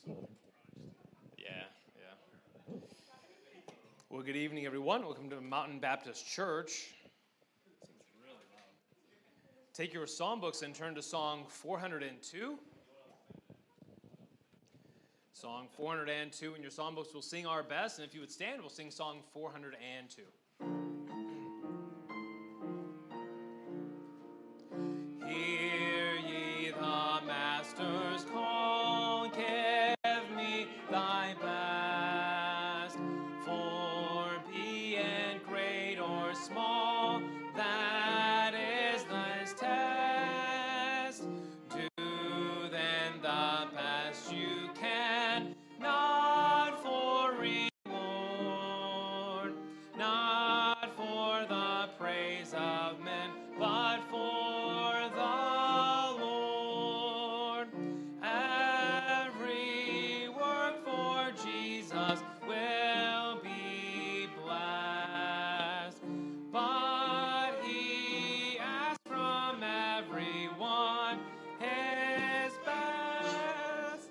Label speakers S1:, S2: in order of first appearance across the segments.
S1: Yeah. Well, good evening, everyone. Welcome to Mountain Baptist Church. Take your psalm books and turn to Song 402. Song 402 in your psalm books. We'll sing our best, and if you would stand, we'll sing Song 402. Hear ye the Master's call, give me thy best, for be it great or small, that is this test. Do then the best you can, not for reward, not for the praise of men, but for the Lord. Every work for Jesus will be blessed, but he asks from everyone his best.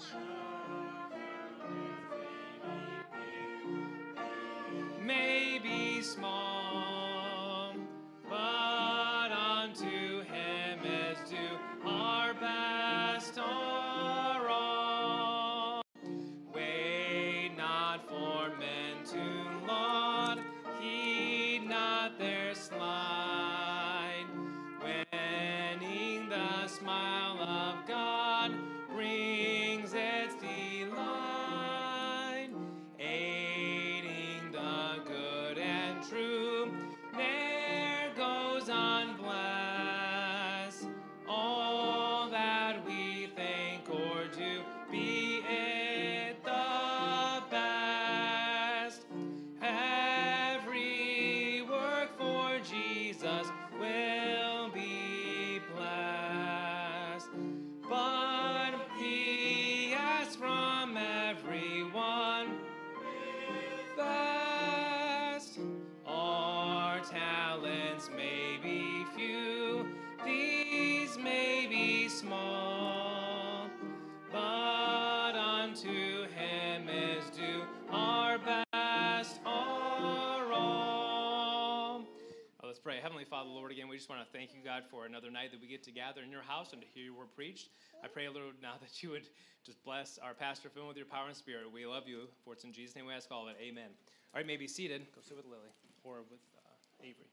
S1: May be small, but unto him is due our best are all. Wait not for men to laud, heed not their slide. Winning the smile of God brings its delight. Aiding the good and true ne'er goes unblessed. All that we think or do, be it the best. Every work for Jesus will be blessed, but he asks from everyone best. Our talents may be few, these may be small, but unto him is due our best are all. Let's pray. Heavenly Father, Lord, again, we just want to thank you, God, for another night that we get to gather in your house and to hear your word preached. I pray, Lord, now that you would just bless our pastor, fill him with your power and spirit. We love you, for it's in Jesus' name we ask all of it. Amen. All right, you may be seated. Go sit with Lily or with Avery.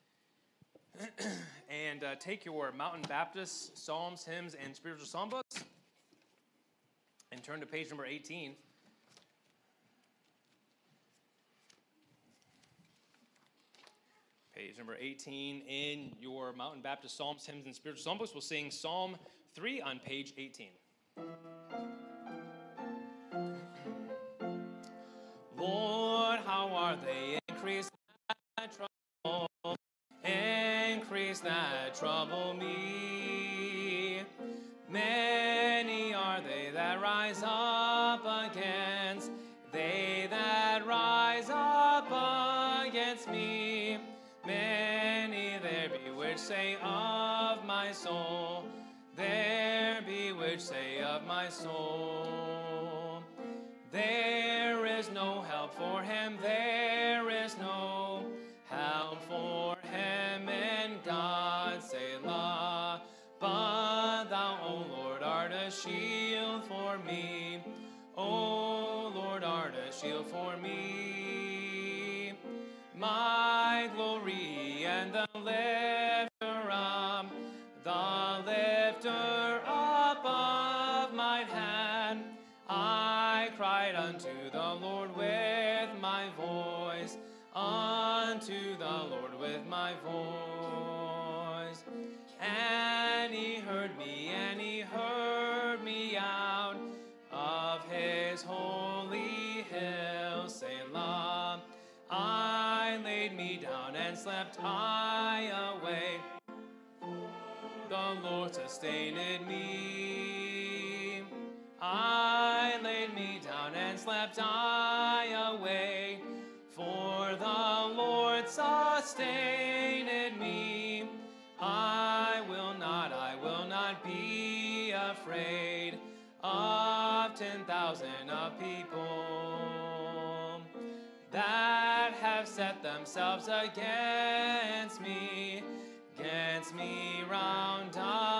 S1: And take your Mountain Baptist Psalms, Hymns, and Spiritual Psalm books and turn to page number 18. Page number 18 in your Mountain Baptist Psalms, Hymns, and Spiritual Psalm books. We'll sing Psalm 3 on page 18. Lord, how are they increased that trouble? Increase that trouble me. Many are they that rise up against, they that rise up against me. Many there be which say of my soul, there be which say of my soul, there is no help for him, there is no help for him in God, Selah. But thou, O Lord, art a shield for me. O Lord, art a shield for me. My glory and the lifter up of mine hand. I cried unto the Lord with my voice, unto the Lord with my voice. And he heard me out of his holy hill, Selah. I laid me down and slept I away. The Lord sustained me. I laid me down and slept I away. For the Lord sustained me. I will not be afraid of 10,000 themselves against me round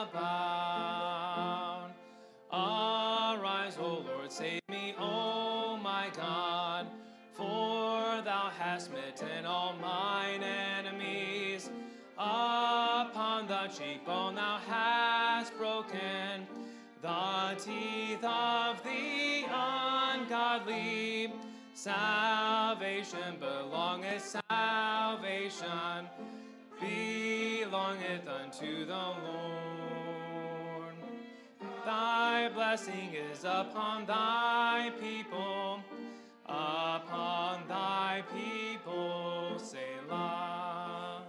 S1: about. Arise, O Lord, save me, O my God, for thou hast smitten all mine enemies. Upon the cheekbone thou hast broken the teeth of the ungodly. Salvation belongeth unto the Lord. Thy blessing is upon thy people, Selah.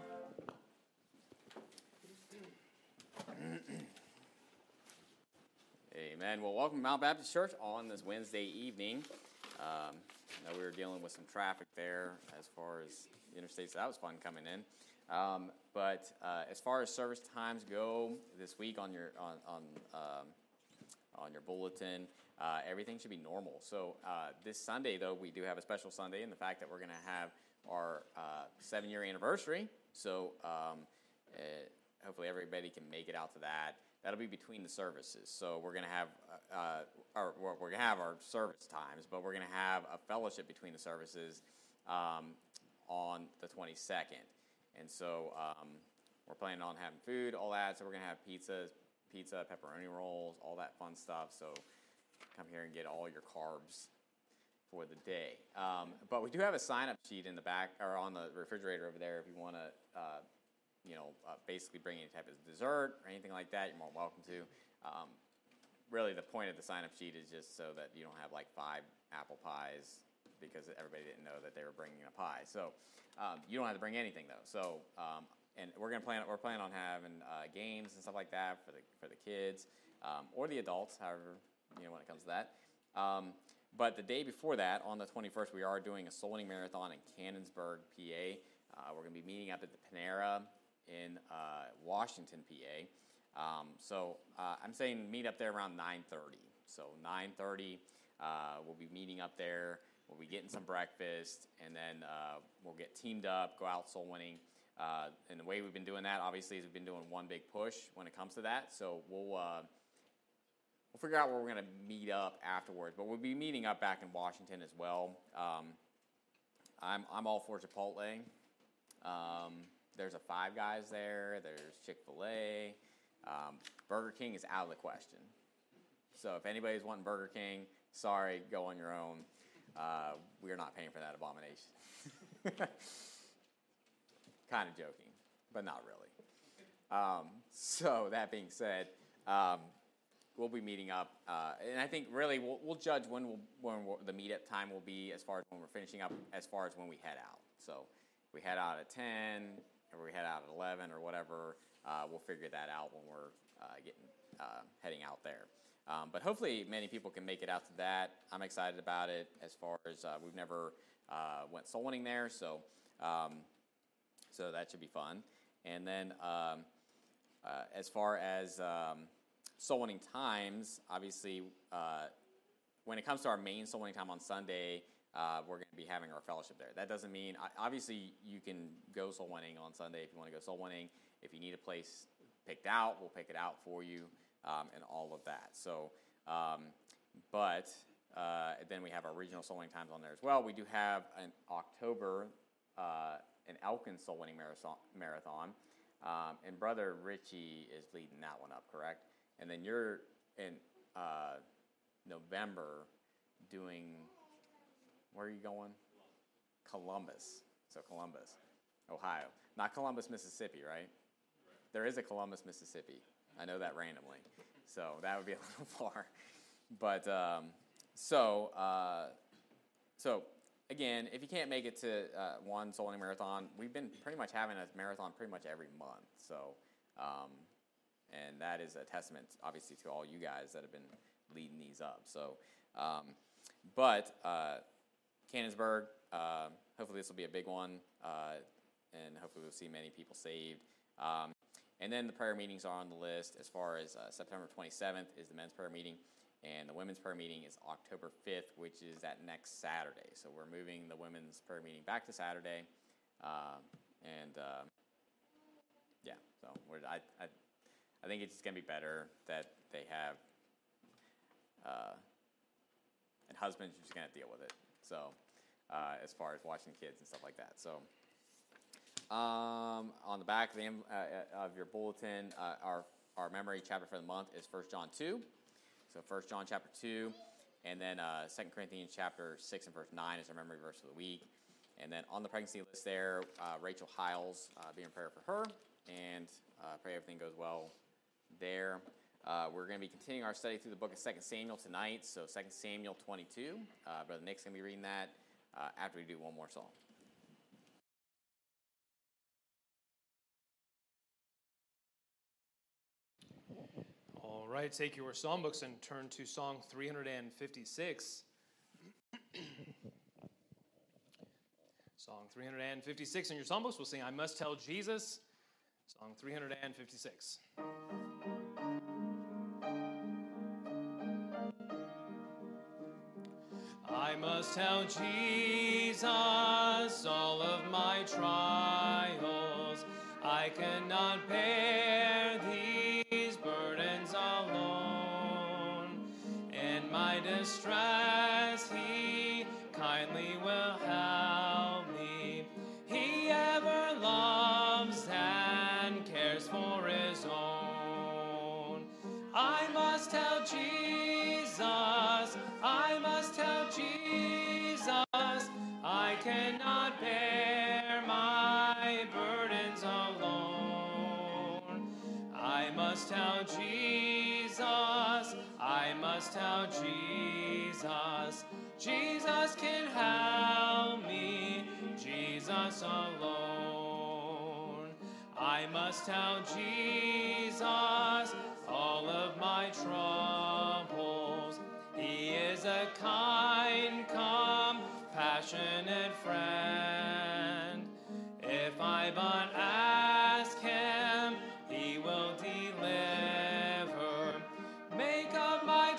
S2: Amen. Well, welcome to Mount Baptist Church on this Wednesday evening. I know we were dealing with some traffic there as far as the interstate, so that was fun coming in. But as far as service times go this week on your bulletin, everything should be normal. So this Sunday, though, we do have a special Sunday in the fact that we're going to have our 7-year anniversary. So hopefully everybody can make it out to that. That'll be between the services. So we're going to have our service times, but we're going to have a fellowship between the services on the 22nd. And so we're planning on having food, all that. So we're going to have pizza, pepperoni rolls, all that fun stuff. So come here and get all your carbs for the day. But we do have a sign-up sheet in the back or on the refrigerator over there if you want to basically bring any type of dessert or anything like that, you're more welcome to. Really, the point of the sign-up sheet is just so that you don't have like 5 apple pies because everybody didn't know that they were bringing a pie. So you don't have to bring anything though. So and we're planning on having games and stuff like that for the kids or the adults, however when it comes to that. But the day before that, on the 21st, we are doing a soul winning marathon in Cannonsburg, PA. We're going to be meeting up at the Panera in Washington, PA. So I'm saying meet up there around 9:30. So 9:30, we'll be meeting up there. We'll be getting some breakfast, and then we'll get teamed up, go out soul winning. And the way we've been doing that, obviously, is we've been doing one big push when it comes to that. So we'll figure out where we're going to meet up afterwards. But we'll be meeting up back in Washington as well. I'm all for Chipotle. There's a Five Guys there. There's Chick-fil-A. Burger King is out of the question. So if anybody's wanting Burger King, sorry, go on your own. We are not paying for that abomination. Kind of joking, but not really. So that being said, we'll be meeting up, and I think really we'll judge when the meetup time will be as far as when we're finishing up, as far as when we head out. So if we head out at 10, or we head out at 11, or whatever, we'll figure that out when we're heading out there. But hopefully many people can make it out to that. I'm excited about it as far as we've never went soul winning there, so that should be fun. And then as far as soul winning times, obviously when it comes to our main soul winning time on Sunday, we're going to be having our fellowship there. That doesn't mean, obviously you can go soul winning on Sunday if you want to go soul winning. If you need a place picked out, we'll pick it out for you. And all of that. So, but then we have our regional soul winning times on there as well. We do have in October an Elkins soul winning marathon, and Brother Richie is leading that one up, correct? And then you're in November doing, where are you going? Columbus. So Columbus, Ohio, not Columbus, Mississippi, right? There is a Columbus, Mississippi. I know that randomly, so that would be a little far. But so again, if you can't make it to one soul winning marathon, we've been pretty much having a marathon pretty much every month. So, and that is a testament, obviously, to all you guys that have been leading these up. So, but Cannonsburg, hopefully this will be a big one, and hopefully we'll see many people saved. And then the prayer meetings are on the list. As far as September 27th is the men's prayer meeting, and the women's prayer meeting is October 5th, which is that next Saturday. So we're moving the women's prayer meeting back to Saturday, Yeah, so I think it's going to be better that they have, and husbands are just going to deal with it. So, as far as watching kids and stuff like that. So, on the back of your bulletin, our memory chapter for the month is 1 John 2. So 1 John chapter 2, and then 2 Corinthians chapter 6 and verse 9 is our memory verse for the week. And then on the pregnancy list there, Rachel Hiles, be in prayer for her, and pray everything goes well there. We're going to be continuing our study through the book of 2 Samuel tonight, so 2 Samuel 22. Brother Nick's going to be reading that after we do one more song.
S1: All right, take your songbooks and turn to Song 356. Song 356 in your songbooks. We'll sing I Must Tell Jesus, Song 356. I must tell Jesus all of my trials. I cannot bear these burdens alone. In my distress, He kindly will help me. He ever loves and cares for His own. I must tell Jesus, I must tell Jesus, I cannot bear my burdens alone. I must tell Jesus, I must tell Jesus, Jesus can help me, Jesus alone. I must tell Jesus all of my troubles. He is a kind, compassionate friend. If I but ask Him, He will deliver. Make up my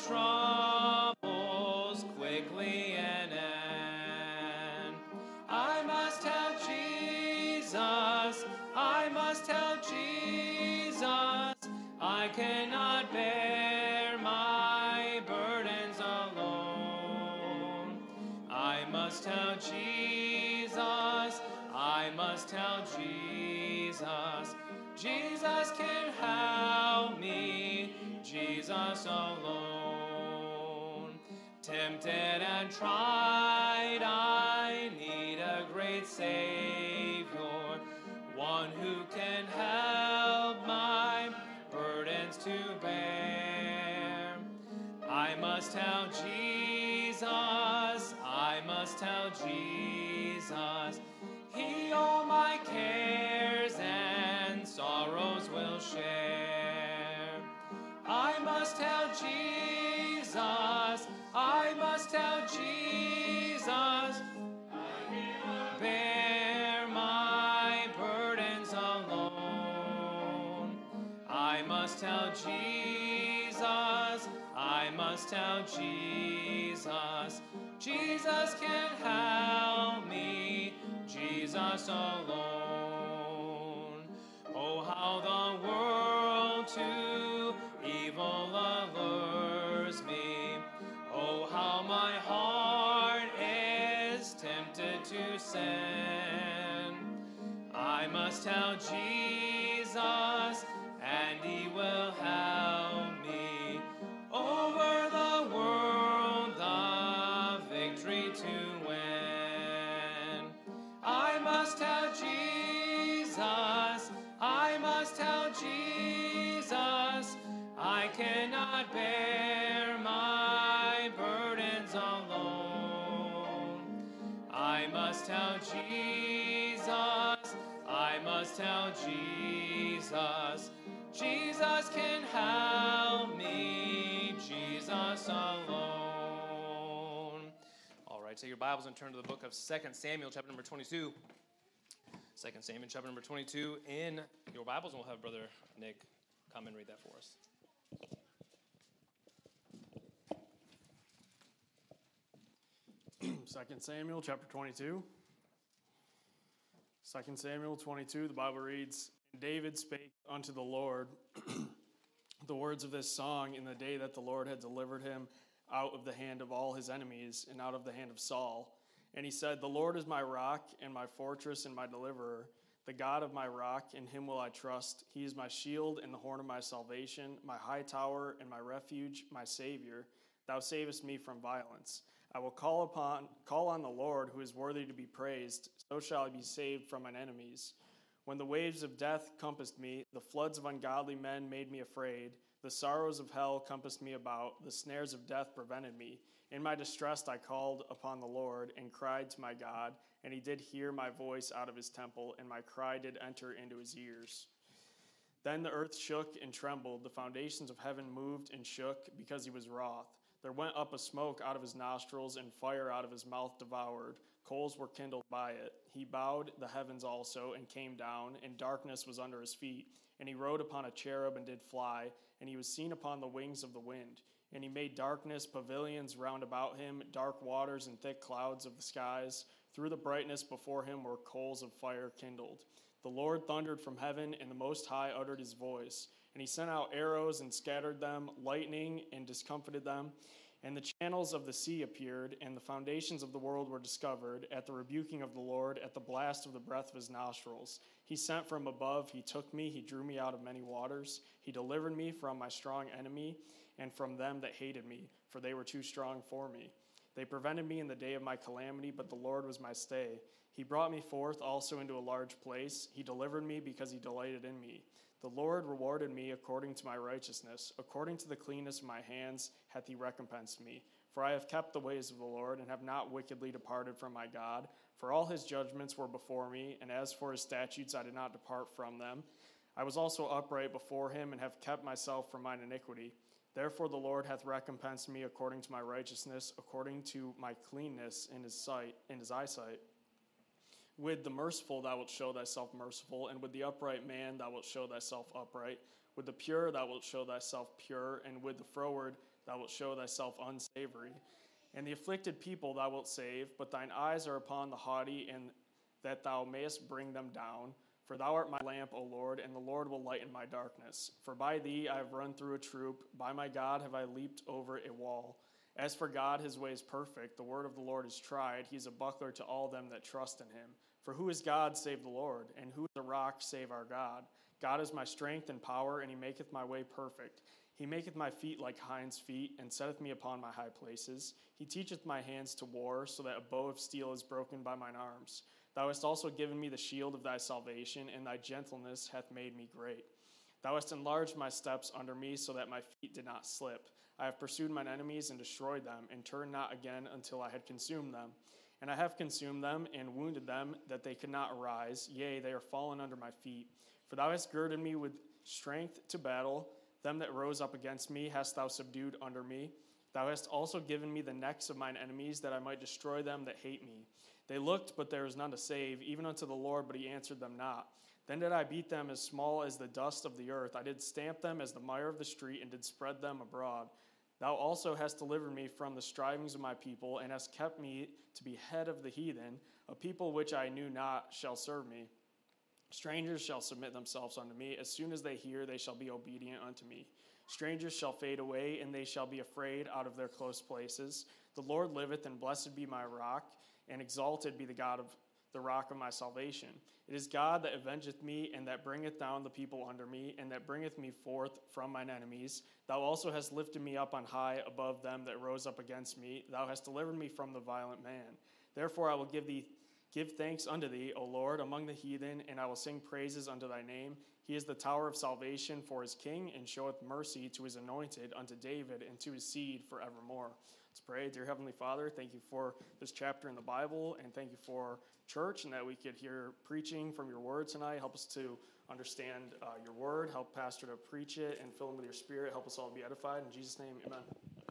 S1: troubles quickly and end. I must tell Jesus, I must tell Jesus, I cannot bear my burdens alone. I must tell Jesus, I must tell Jesus, Jesus can help me, Jesus alone. Tempted and tried, I need a great Savior, one who can help my burdens to bear. I must tell Jesus, I must tell Jesus, He all my cares and sorrows will share. I must tell Jesus, I must tell Jesus, I cannot bear my burdens alone. I must tell Jesus, I must tell Jesus, Jesus can help me, Jesus alone. Oh, how the world to evil allures me. Oh, how my heart is tempted to sin. I must tell Jesus, and He will help me over the world the victory to win. I must tell Jesus, I must tell Jesus, I cannot bear my burdens alone. I must tell Jesus, I must tell Jesus, Jesus can help me, Jesus alone. All right, take your Bibles and turn to the book of 2 Samuel, chapter number 22. 2 Samuel, chapter number 22 in your Bibles, and we'll have Brother Nick come and read that for us.
S3: Second Samuel chapter 22. 2 Samuel 22, the Bible reads, "And David spake unto the Lord the words of this song in the day that the Lord had delivered him out of the hand of all his enemies and out of the hand of Saul. And he said, The Lord is my rock and my fortress and my deliverer, the God of my rock, in him will I trust. He is my shield and the horn of my salvation, my high tower and my refuge, my Savior. Thou savest me from violence. I will call on the Lord, who is worthy to be praised. So shall I be saved from mine enemies. When the waves of death compassed me, the floods of ungodly men made me afraid. The sorrows of hell compassed me about. The snares of death prevented me. In my distress I called upon the Lord and cried to my God, and he did hear my voice out of his temple, and my cry did enter into his ears. Then the earth shook and trembled. The foundations of heaven moved and shook, because he was wroth. There went up a smoke out of his nostrils, and fire out of his mouth devoured. Coals were kindled by it. He bowed the heavens also, and came down, and darkness was under his feet. And he rode upon a cherub, and did fly, and he was seen upon the wings of the wind. And he made darkness pavilions round about him, dark waters and thick clouds of the skies. Through the brightness before him were coals of fire kindled. The Lord thundered from heaven, and the Most High uttered his voice. And he sent out arrows and scattered them, lightning and discomfited them. And the channels of the sea appeared, and the foundations of the world were discovered, at the rebuking of the Lord, at the blast of the breath of his nostrils. He sent from above, he took me, he drew me out of many waters. He delivered me from my strong enemy, and from them that hated me, for they were too strong for me. They prevented me in the day of my calamity, but the Lord was my stay. He brought me forth also into a large place. He delivered me because he delighted in me. The Lord rewarded me according to my righteousness. According to the cleanness of my hands hath he recompensed me. For I have kept the ways of the Lord, and have not wickedly departed from my God. For all his judgments were before me, and as for his statutes I did not depart from them. I was also upright before him, and have kept myself from mine iniquity. Therefore the Lord hath recompensed me according to my righteousness, according to my cleanness in his eyesight. With the merciful thou wilt show thyself merciful, and with the upright man thou wilt show thyself upright. With the pure thou wilt show thyself pure, and with the froward thou wilt show thyself unsavory. And the afflicted people thou wilt save, but thine eyes are upon the haughty, and that thou mayest bring them down. For thou art my lamp, O Lord, and the Lord will lighten my darkness. For by thee I have run through a troop, by my God have I leaped over a wall. As for God, his way is perfect, the word of the Lord is tried. He is a buckler to all them that trust in him. For who is God save the Lord, and who is a rock save our God? God is my strength and power, and he maketh my way perfect. He maketh my feet like hinds' feet, and setteth me upon my high places. He teacheth my hands to war, so that a bow of steel is broken by mine arms. Thou hast also given me the shield of thy salvation, and thy gentleness hath made me great. Thou hast enlarged my steps under me, so that my feet did not slip. I have pursued mine enemies and destroyed them, and turned not again until I had consumed them. And I have consumed them, and wounded them, that they could not arise. Yea, they are fallen under my feet. For thou hast girded me with strength to battle. Them that rose up against me hast thou subdued under me. Thou hast also given me the necks of mine enemies, that I might destroy them that hate me. They looked, but there was none to save, even unto the Lord, but he answered them not. Then did I beat them as small as the dust of the earth. I did stamp them as the mire of the street, and did spread them abroad. Thou also hast delivered me from the strivings of my people, and hast kept me to be head of the heathen. A people which I knew not shall serve me. Strangers shall submit themselves unto me. As soon as they hear, they shall be obedient unto me. Strangers shall fade away, and they shall be afraid out of their close places. The Lord liveth, and blessed be my rock, and exalted be the God of the rock of my salvation. It is God that avengeth me, and that bringeth down the people under me, and that bringeth me forth from mine enemies. Thou also hast lifted me up on high above them that rose up against me. Thou hast delivered me from the violent man. Therefore I will give thanks unto thee, O Lord, among the heathen, and I will sing praises unto thy name. He is the tower of salvation for his king, and showeth mercy to his anointed, unto David, and to his seed forevermore. Let's pray. Dear Heavenly Father, thank you for this chapter in the Bible, and thank you for church, and that we could hear preaching from your word tonight. Help us to understand your word. Help Pastor to preach it and fill him with your spirit. Help us all be edified. In Jesus' name, amen.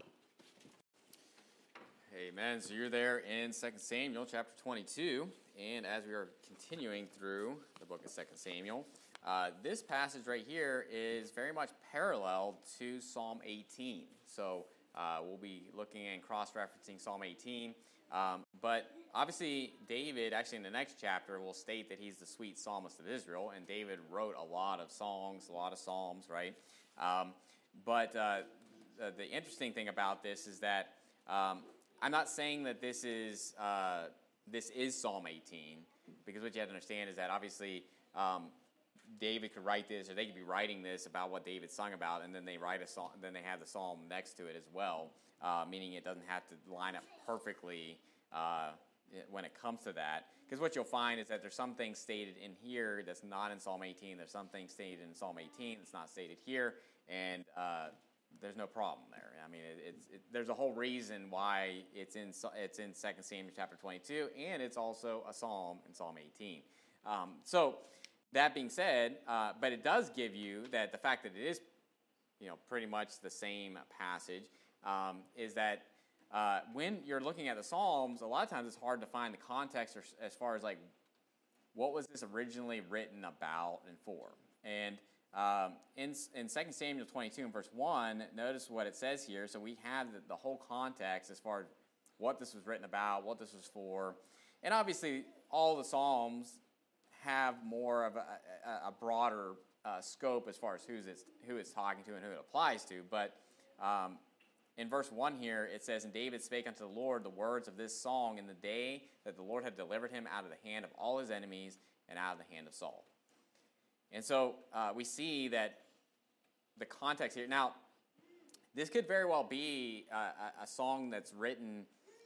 S2: Amen. So you're there in 2 Samuel chapter 22, and as we are continuing through the book of 2 Samuel, this passage right here is very much parallel to Psalm 18. So we'll be looking and cross-referencing Psalm 18 But obviously, David, actually in the next chapter, will state that he's the sweet psalmist of Israel, and David wrote a lot of songs, a lot of psalms, right? But the interesting thing about this is that I'm not saying that this is Psalm 18, because what you have to understand is that obviously David could write this, or they could be writing this about what David sung about, and then they write a song, then they have the psalm next to it as well, meaning it doesn't have to line up perfectly when it comes to that. Because what you'll find is that there's some things stated in here that's not in Psalm 18. There's some things stated in Psalm 18 that's not stated here, and there's no problem there. I mean, there's a whole reason why it's in 2 Samuel chapter 22, and it's also a psalm in Psalm 18. So that being said, but it does give you that the fact that it is, pretty much the same passage, is that when you're looking at the Psalms, a lot of times it's hard to find the context as far as like what was this originally written about and for. And in 2 Samuel 22 and verse 1, notice what it says here. So we have the whole context as far as what this was written about, what this was for. And obviously all the Psalms have more of a broader scope as far as who it's talking to and who it applies to. But in verse 1 here, it says, "And David spake unto the Lord the words of this song in the day that the Lord had delivered him out of the hand of all his enemies and out of the hand of Saul." And so we see that the context here. Now, this could very well be a song that's written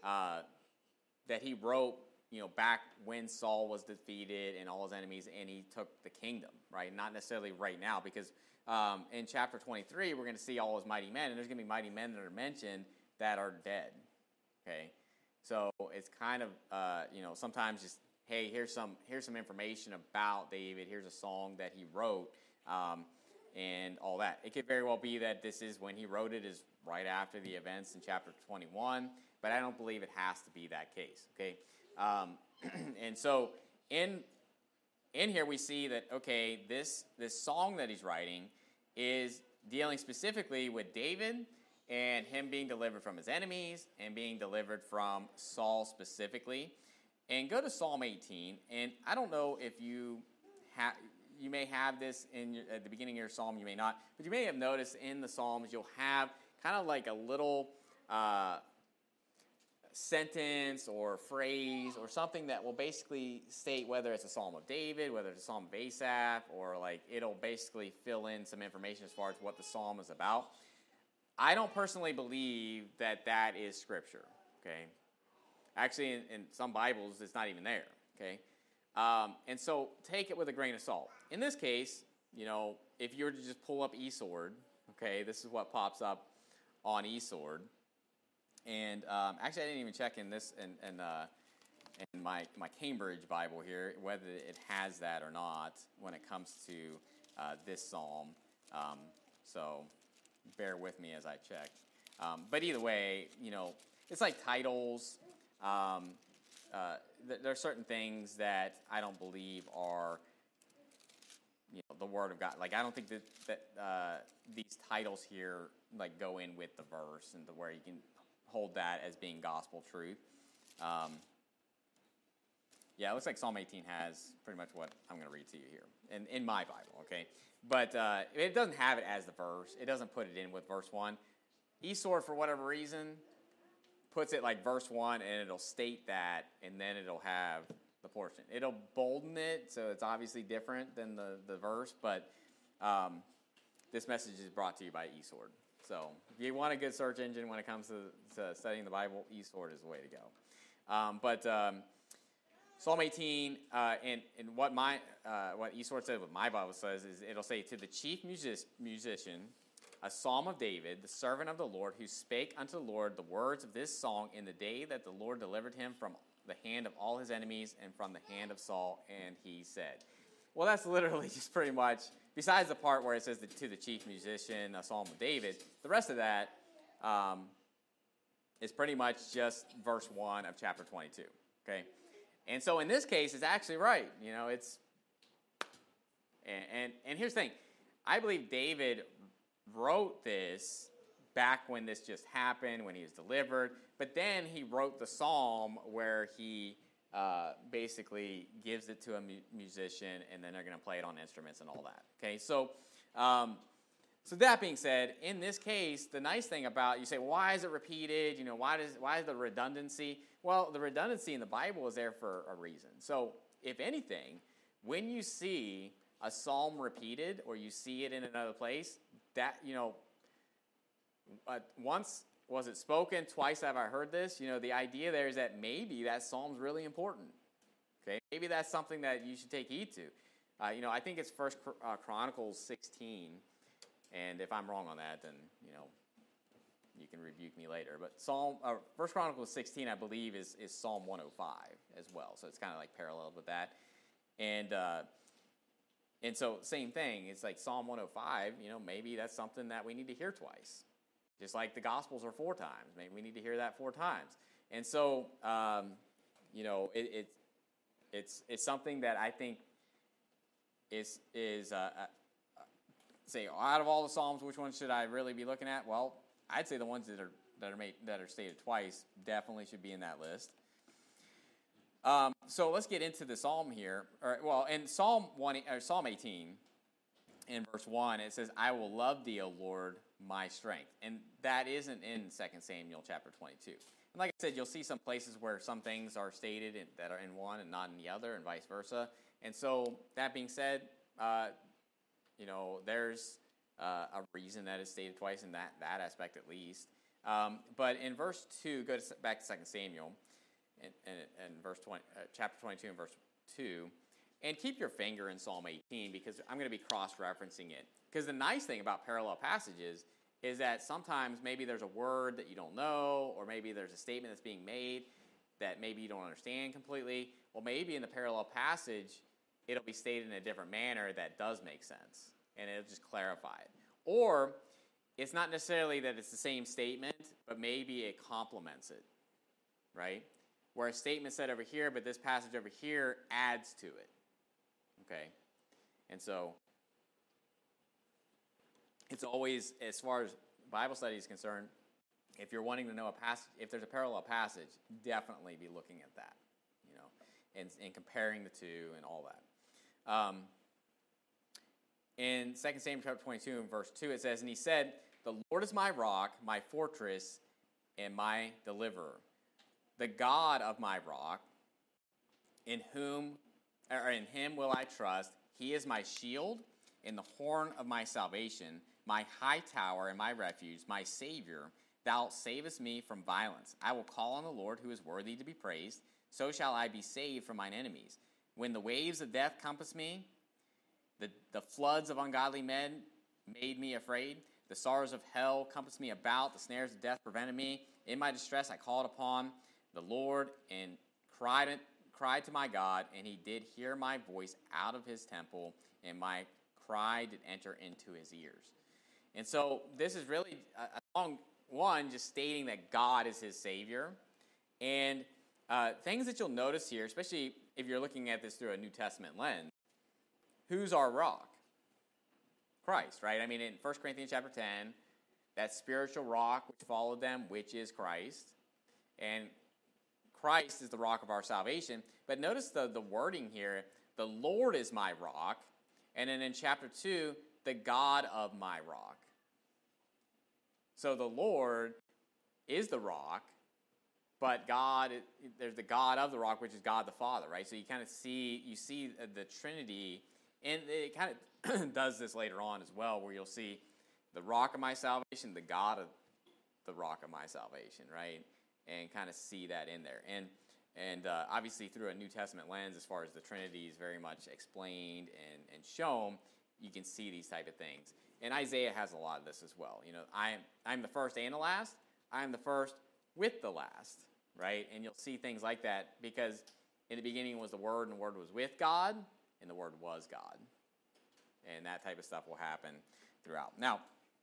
S2: that he wrote, back when Saul was defeated and all his enemies, and he took the kingdom, right? Not necessarily right now, because in chapter 23, we're going to see all his mighty men, and there's going to be mighty men that are mentioned that are dead, okay? So it's kind of, sometimes just, hey, here's some information about David. Here's a song that he wrote, and all that. It could very well be that this is when he wrote it is right after the events in chapter 21, but I don't believe it has to be that case, okay? And so in here we see that, okay, this song that he's writing is dealing specifically with David and him being delivered from his enemies and being delivered from Saul specifically. And go to Psalm 18, and I don't know if you may have this at the beginning of your psalm, you may not, but you may have noticed in the Psalms you'll have kind of like a little sentence or phrase or something that will basically state whether it's a Psalm of David, whether it's a Psalm of Asaph, or like it'll basically fill in some information as far as what the psalm is about. I don't personally believe that is Scripture, okay? Actually, in some Bibles, it's not even there, okay? And so take it with a grain of salt. In this case, if you were to just pull up eSword, okay, this is what pops up on eSword. And actually, I didn't even check in this in my Cambridge Bible here whether it has that or not when it comes to this psalm. So bear with me as I check. But either way, it's like titles. There are certain things that I don't believe are the Word of God. Like I don't think that these titles here like go in with the verse and to where you can hold that as being gospel truth. It looks like Psalm 18 has pretty much what I'm going to read to you here in my Bible, okay? But it doesn't have it as the verse. It doesn't put it in with verse 1. eSword, for whatever reason, puts it like verse 1, and it'll state that, and then it'll have the portion. It'll bolden it, so it's obviously different than the verse, but this message is brought to you by eSword. So if you want a good search engine when it comes to studying the Bible, eSword is the way to go. But Psalm 18, and what eSword says, what my Bible says, is it'll say, "To the chief musician, a psalm of David, the servant of the Lord, who spake unto the Lord the words of this song in the day that the Lord delivered him from the hand of all his enemies and from the hand of Saul, and he said." Well, that's literally just pretty much, besides the part where it says to the chief musician, a psalm of David, the rest of that is pretty much just verse 1 of chapter 22, okay? And so in this case, it's actually right. It's, and here's the thing. I believe David wrote this back when this just happened, when he was delivered. But then he wrote the psalm where he basically gives it to a musician, and then they're going to play it on instruments and all that. Okay, so that being said, in this case, the nice thing about, you say, well, why is it repeated? You know, why is the redundancy? Well, the redundancy in the Bible is there for a reason. So, if anything, when you see a psalm repeated or you see it in another place, that, you know, once was it spoken, twice have I heard this. You know, the idea there is that maybe that psalm's really important. Okay, maybe that's something that you should take heed to. You know, I think it's First Chronicles 16, and if I'm wrong on that, then you know, you can rebuke me later. But First Chronicles 16, I believe, is Psalm 105 as well. So it's kind of like paralleled with that, and so same thing. It's like Psalm 105. You know, maybe that's something that we need to hear twice. Just like the Gospels are 4 times. Maybe we need to hear that 4 times. And so, you know, it's something that I think is say, out of all the Psalms, which one should I really be looking at? Well, I'd say the ones that are stated twice definitely should be in that list. So let's get into the Psalm here. In Psalm 18, in verse 1, it says, "I will love thee, O Lord, my strength." And that isn't in 2 Samuel chapter 22. And like I said, you'll see some places where some things are stated that are in one and not in the other, and vice versa. And so, that being said, you know, there's a reason that it's stated twice in that aspect at least. But in verse 2, back to 2 Samuel, and verse 20, chapter 22 and verse 2, and keep your finger in Psalm 18 because I'm going to be cross-referencing it. Because the nice thing about parallel passages is that sometimes maybe there's a word that you don't know, or maybe there's a statement that's being made that maybe you don't understand completely. Well, maybe in the parallel passage, it'll be stated in a different manner that does make sense, and it'll just clarify it. Or it's not necessarily that it's the same statement, but maybe it complements it, right? Where a statement said over here, but this passage over here adds to it, okay? And so it's always, as far as Bible study is concerned, if you're wanting to know a passage, if there's a parallel passage, definitely be looking at that, you know, and comparing the two and all that. In 2 Samuel chapter 22 and verse 2, it says, "And he said, the Lord is my rock, my fortress, and my deliverer, the God of my rock, in him will I trust. He is my shield and the horn of my salvation, my high tower and my refuge, my Savior. Thou savest me from violence. I will call on the Lord, who is worthy to be praised. So shall I be saved from mine enemies. When the waves of death compass me, the floods of ungodly men made me afraid. The sorrows of hell compassed me about. The snares of death prevented me. In my distress I called upon the Lord and cried to my God, and he did hear my voice out of his temple, and my cry did enter into his ears." And so this is really a long one, just stating that God is his Savior. And things that you'll notice here, especially if you're looking at this through a New Testament lens, who's our rock? Christ, right? I mean, in 1 Corinthians chapter 10, that spiritual rock which followed them, which is Christ. And Christ is the rock of our salvation. But notice the wording here, the Lord is my rock. And then in chapter 2, the God of my rock. So the Lord is the rock, but God, there's the God of the rock, which is God the Father, right? So you kind of see the Trinity, and it kind of does this later on as well, where you'll see the rock of my salvation, the God of the rock of my salvation, right? And kind of see that in there. And obviously through a New Testament lens, as far as the Trinity is very much explained and shown, you can see these type of things. And Isaiah has a lot of this as well. You know, I'm the first and the last. I'm the first with the last, right? And you'll see things like that because in the beginning was the Word, and the Word was with God, and the Word was God. And that type of stuff will happen throughout. Now,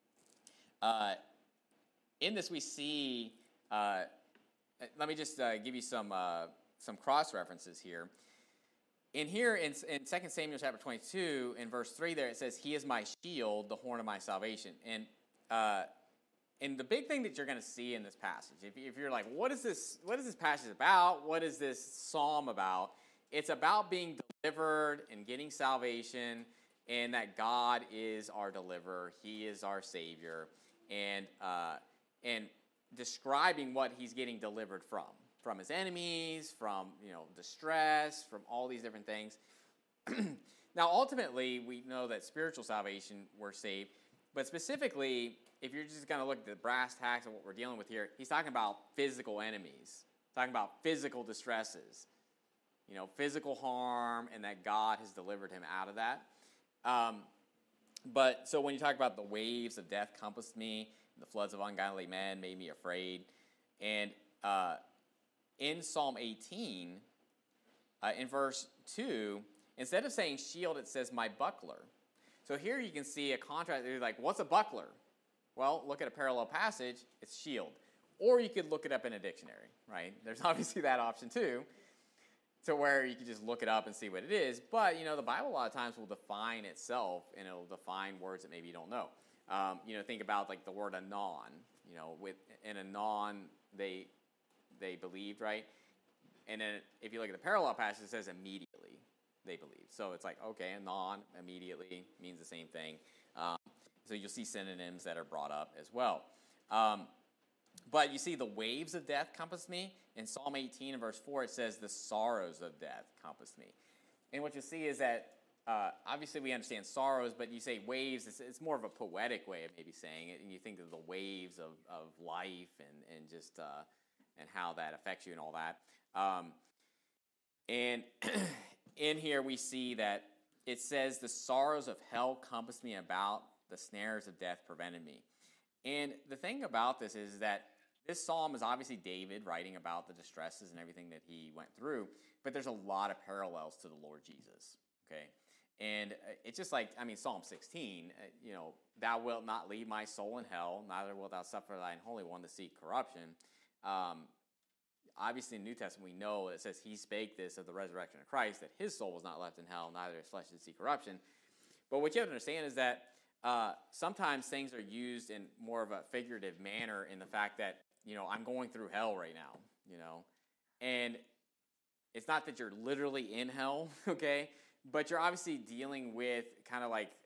S2: in this we see, let me just give you some cross-references here. In 2 Samuel chapter 22, in verse 3 there, it says, "He is my shield, the horn of my salvation." And And the big thing that you're going to see in this passage, if you're like, what is this passage about? What is this psalm about? It's about being delivered and getting salvation, and that God is our deliverer. He is our Savior, and describing what he's getting delivered from his enemies, from distress, from all these different things. Now, ultimately, we know that spiritual salvation, we're saved, but specifically, if you're just going to look at the brass tacks of what we're dealing with here, he's talking about physical enemies, talking about physical distresses, physical harm, and that God has delivered him out of that. But so when you talk about the waves of death compassed me, the floods of ungodly men made me afraid, and in Psalm 18, in verse 2, instead of saying shield, it says my buckler. So here you can see a contrast. You're like, what's a buckler? Well, look at a parallel passage, it's shield. Or you could look it up in a dictionary, right? There's obviously that option too, to where you can just look it up and see what it is. But, the Bible a lot of times will define itself, and it'll define words that maybe you don't know. Think about like the word anon. In anon, they believed, right? And then if you look at the parallel passage, it says immediately they believed. So it's like, okay, anon, immediately means the same thing. So you'll see synonyms that are brought up as well. But you see the waves of death compassed me. In Psalm 18 and verse 4, it says the sorrows of death compassed me. And what you see is that, obviously we understand sorrows, but you say waves, it's more of a poetic way of maybe saying it. And you think of the waves of life and just and how that affects you and all that. And in here we see that it says the sorrows of hell compassed me about, the snares of death prevented me. And the thing about this is that this psalm is obviously David writing about the distresses and everything that he went through, but there's a lot of parallels to the Lord Jesus, okay? And it's just like, Psalm 16, thou wilt not leave my soul in hell, neither wilt thou suffer thine Holy One to see corruption. Obviously in the New Testament we know it says he spake this of the resurrection of Christ, that his soul was not left in hell, neither his flesh did see corruption. But what you have to understand is that sometimes things are used in more of a figurative manner in the fact that, I'm going through hell right now, and it's not that you're literally in hell, okay, but you're obviously dealing with kind of like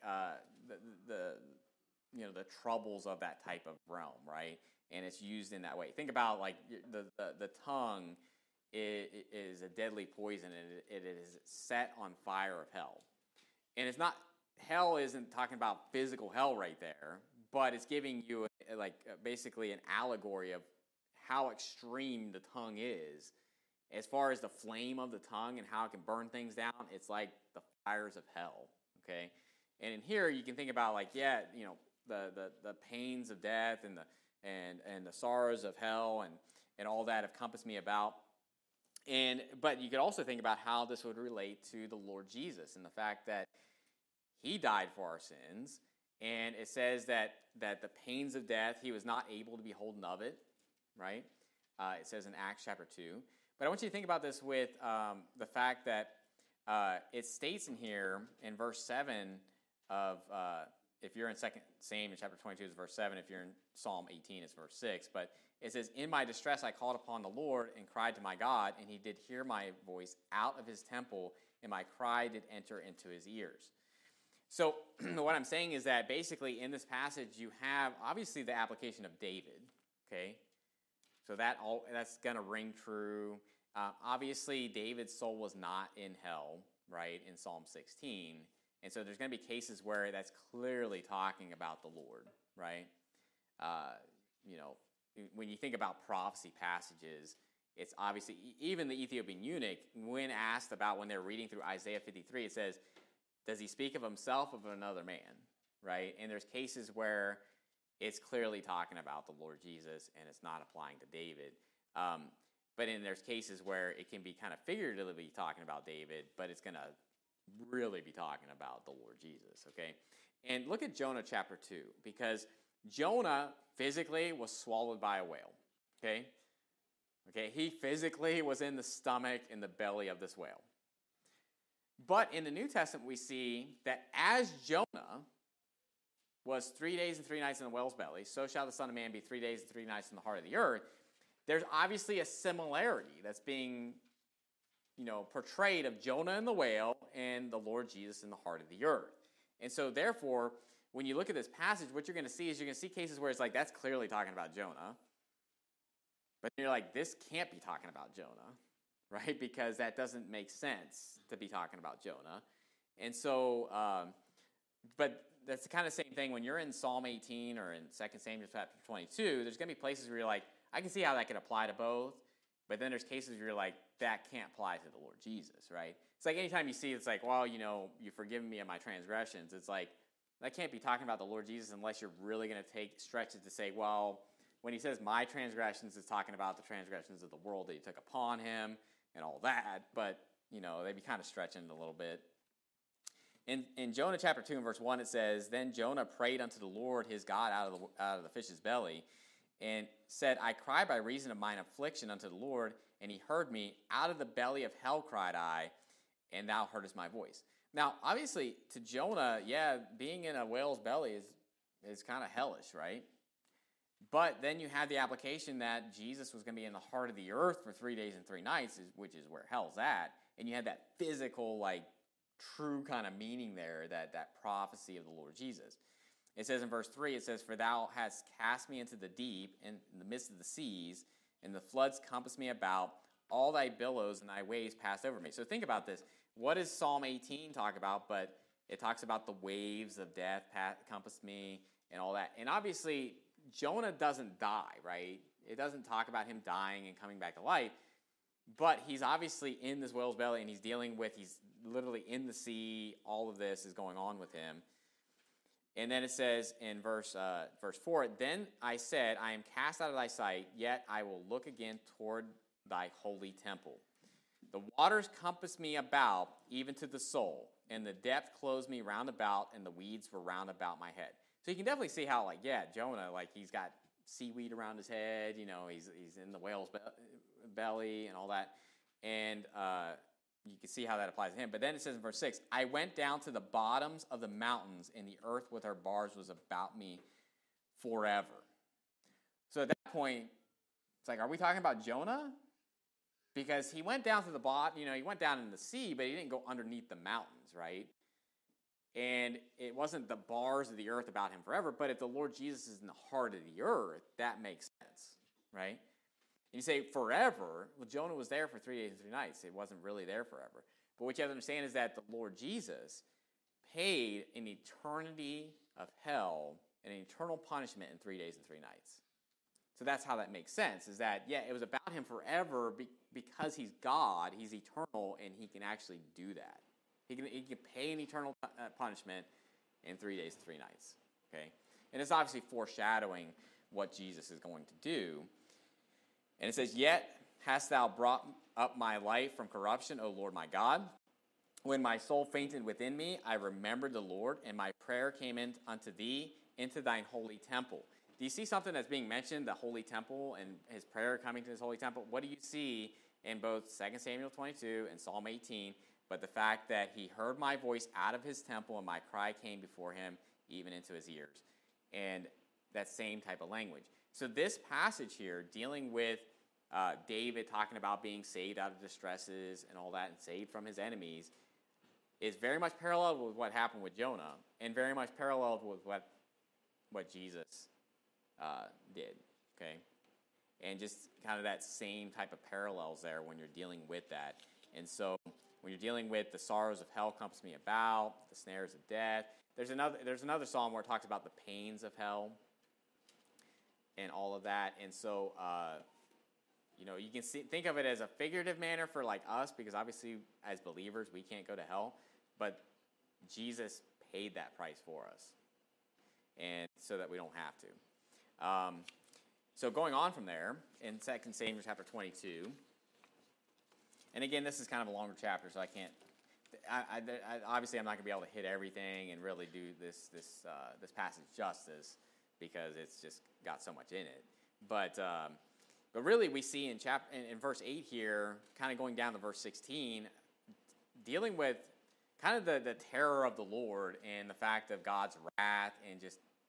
S2: the troubles of that type of realm, right? And it's used in that way. Think about like the tongue is a deadly poison, and it is set on fire of hell, and it's not. Hell isn't talking about physical hell right there, but it's giving you basically an allegory of how extreme the tongue is. As far as the flame of the tongue and how it can burn things down, it's like the fires of hell, okay? And in here you can think about the pains of death and the sorrows of hell and all that have compassed me about. But you could also think about how this would relate to the Lord Jesus and the fact that he died for our sins, and it says that the pains of death, he was not able to be holden of it, right? It says in Acts chapter 2. But I want you to think about this with the fact that it states in here in verse 7 of, if you're in 2 Samuel chapter 22, it's verse 7. If you're in Psalm 18, it's verse 6. But it says, in my distress I called upon the Lord and cried to my God, and he did hear my voice out of his temple, and my cry did enter into his ears. So what I'm saying is that basically in this passage you have obviously the application of David, okay? So that's going to ring true. Obviously David's soul was not in hell, right, in Psalm 16. And so there's going to be cases where that's clearly talking about the Lord, right? When you think about prophecy passages, it's obviously, even the Ethiopian eunuch, when asked about when they're reading through Isaiah 53, it says, does he speak of himself or of another man, right? And there's cases where it's clearly talking about the Lord Jesus and it's not applying to David. But then there's cases where it can be kind of figuratively talking about David, but it's going to really be talking about the Lord Jesus, okay? And look at Jonah chapter 2, because Jonah physically was swallowed by a whale, okay? Okay, he physically was in the stomach, in the belly of this whale. But in the New Testament, we see that as Jonah was 3 days and 3 nights in the whale's belly, so shall the Son of Man be 3 days and 3 nights in the heart of the earth. There's obviously a similarity that's being, portrayed of Jonah in the whale and the Lord Jesus in the heart of the earth. And so, therefore, when you look at this passage, what you're going to see is you're going to see cases where it's like, that's clearly talking about Jonah. But you're like, this can't be talking about Jonah, right? Because that doesn't make sense to be talking about Jonah. And so, but that's the kind of same thing when you're in Psalm 18 or in 2 Samuel chapter 22, there's going to be places where you're like, I can see how that could apply to both. But then there's cases where you're like, that can't apply to the Lord Jesus, right? It's like anytime you see it's like, well, you've forgiven me of my transgressions. It's like, that can't be talking about the Lord Jesus unless you're really going to take stretches to say, well, when he says my transgressions, it's talking about the transgressions of the world that he took upon him and all that. But, they'd be kind of stretching it a little bit. In Jonah chapter 2 and verse 1, it says, Then Jonah prayed unto the Lord his God out of the fish's belly, and said, I cried by reason of mine affliction unto the Lord, and he heard me. Out of the belly of hell cried I, and thou heardest my voice. Now, obviously, to Jonah, being in a whale's belly is kind of hellish, right? But then you have the application that Jesus was going to be in the heart of the earth for 3 days and 3 nights, which is where hell's at. And you have that physical, true kind of meaning there, that prophecy of the Lord Jesus. It says in verse 3, it says, For thou hast cast me into the deep, in the midst of the seas, and the floods compassed me about. All thy billows and thy waves passed over me. So think about this. What does Psalm 18 talk about? But it talks about the waves of death compassed me and all that. And obviously, Jonah doesn't die, right? It doesn't talk about him dying and coming back to life. But he's obviously in this whale's belly, and he's literally in the sea. All of this is going on with him. And then it says in verse 4, Then I said, I am cast out of thy sight, yet I will look again toward thy holy temple. The waters compassed me about, even to the soul, and the depth closed me round about, and the weeds were round about my head. So you can definitely see how, Jonah, he's got seaweed around his head, he's in the whale's belly and all that. And you can see how that applies to him. But then it says in verse 6, I went down to the bottoms of the mountains, and the earth with her bars was about me forever. So at that point, it's like, are we talking about Jonah? Because he went down to the bottom, he went down in the sea, but he didn't go underneath the mountains, right? And it wasn't the bars of the earth about him forever, but if the Lord Jesus is in the heart of the earth, that makes sense, right? And you say forever, well, Jonah was there for 3 days and 3 nights. It wasn't really there forever. But what you have to understand is that the Lord Jesus paid an eternity of hell and an eternal punishment in 3 days and 3 nights. So that's how that makes sense, is that, it was about him forever because he's God, he's eternal, and he can actually do that. He can pay an eternal punishment in 3 days and 3 nights, okay? And it's obviously foreshadowing what Jesus is going to do. And it says, Yet hast thou brought up my life from corruption, O Lord my God. When my soul fainted within me, I remembered the Lord, and my prayer came in unto thee into thine holy temple. Do you see something that's being mentioned, the holy temple, and his prayer coming to his holy temple? What do you see in both 2 Samuel 22 and Psalm 18? But the fact that he heard my voice out of his temple, and my cry came before him even into his ears. And that same type of language. So this passage here, dealing with David talking about being saved out of distresses and all that, and saved from his enemies, is very much paralleled with what happened with Jonah, and very much paralleled with what Jesus did, okay? And just kind of that same type of parallels there when you're dealing with that. And so when you're dealing with the sorrows of hell compass me about, the snares of death, there's another psalm where it talks about the pains of hell and all of that. And so, you can think of it as a figurative manner for us, because obviously as believers we can't go to hell, but Jesus paid that price for us, and so that we don't have to. So going on from there, in 2 Samuel chapter 22, and again, this is kind of a longer chapter, so I can't. Obviously, I'm not going to be able to hit everything and really do this passage justice, because it's just got so much in it. But really, we see in verse 8 here, kind of going down to verse 16, dealing with kind of the terror of the Lord and the fact of God's wrath and just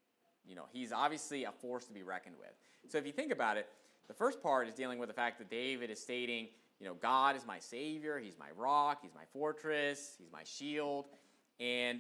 S2: he's obviously a force to be reckoned with. So if you think about it, the first part is dealing with the fact that David is stating, God is my Savior, he's my rock, he's my fortress, he's my shield, and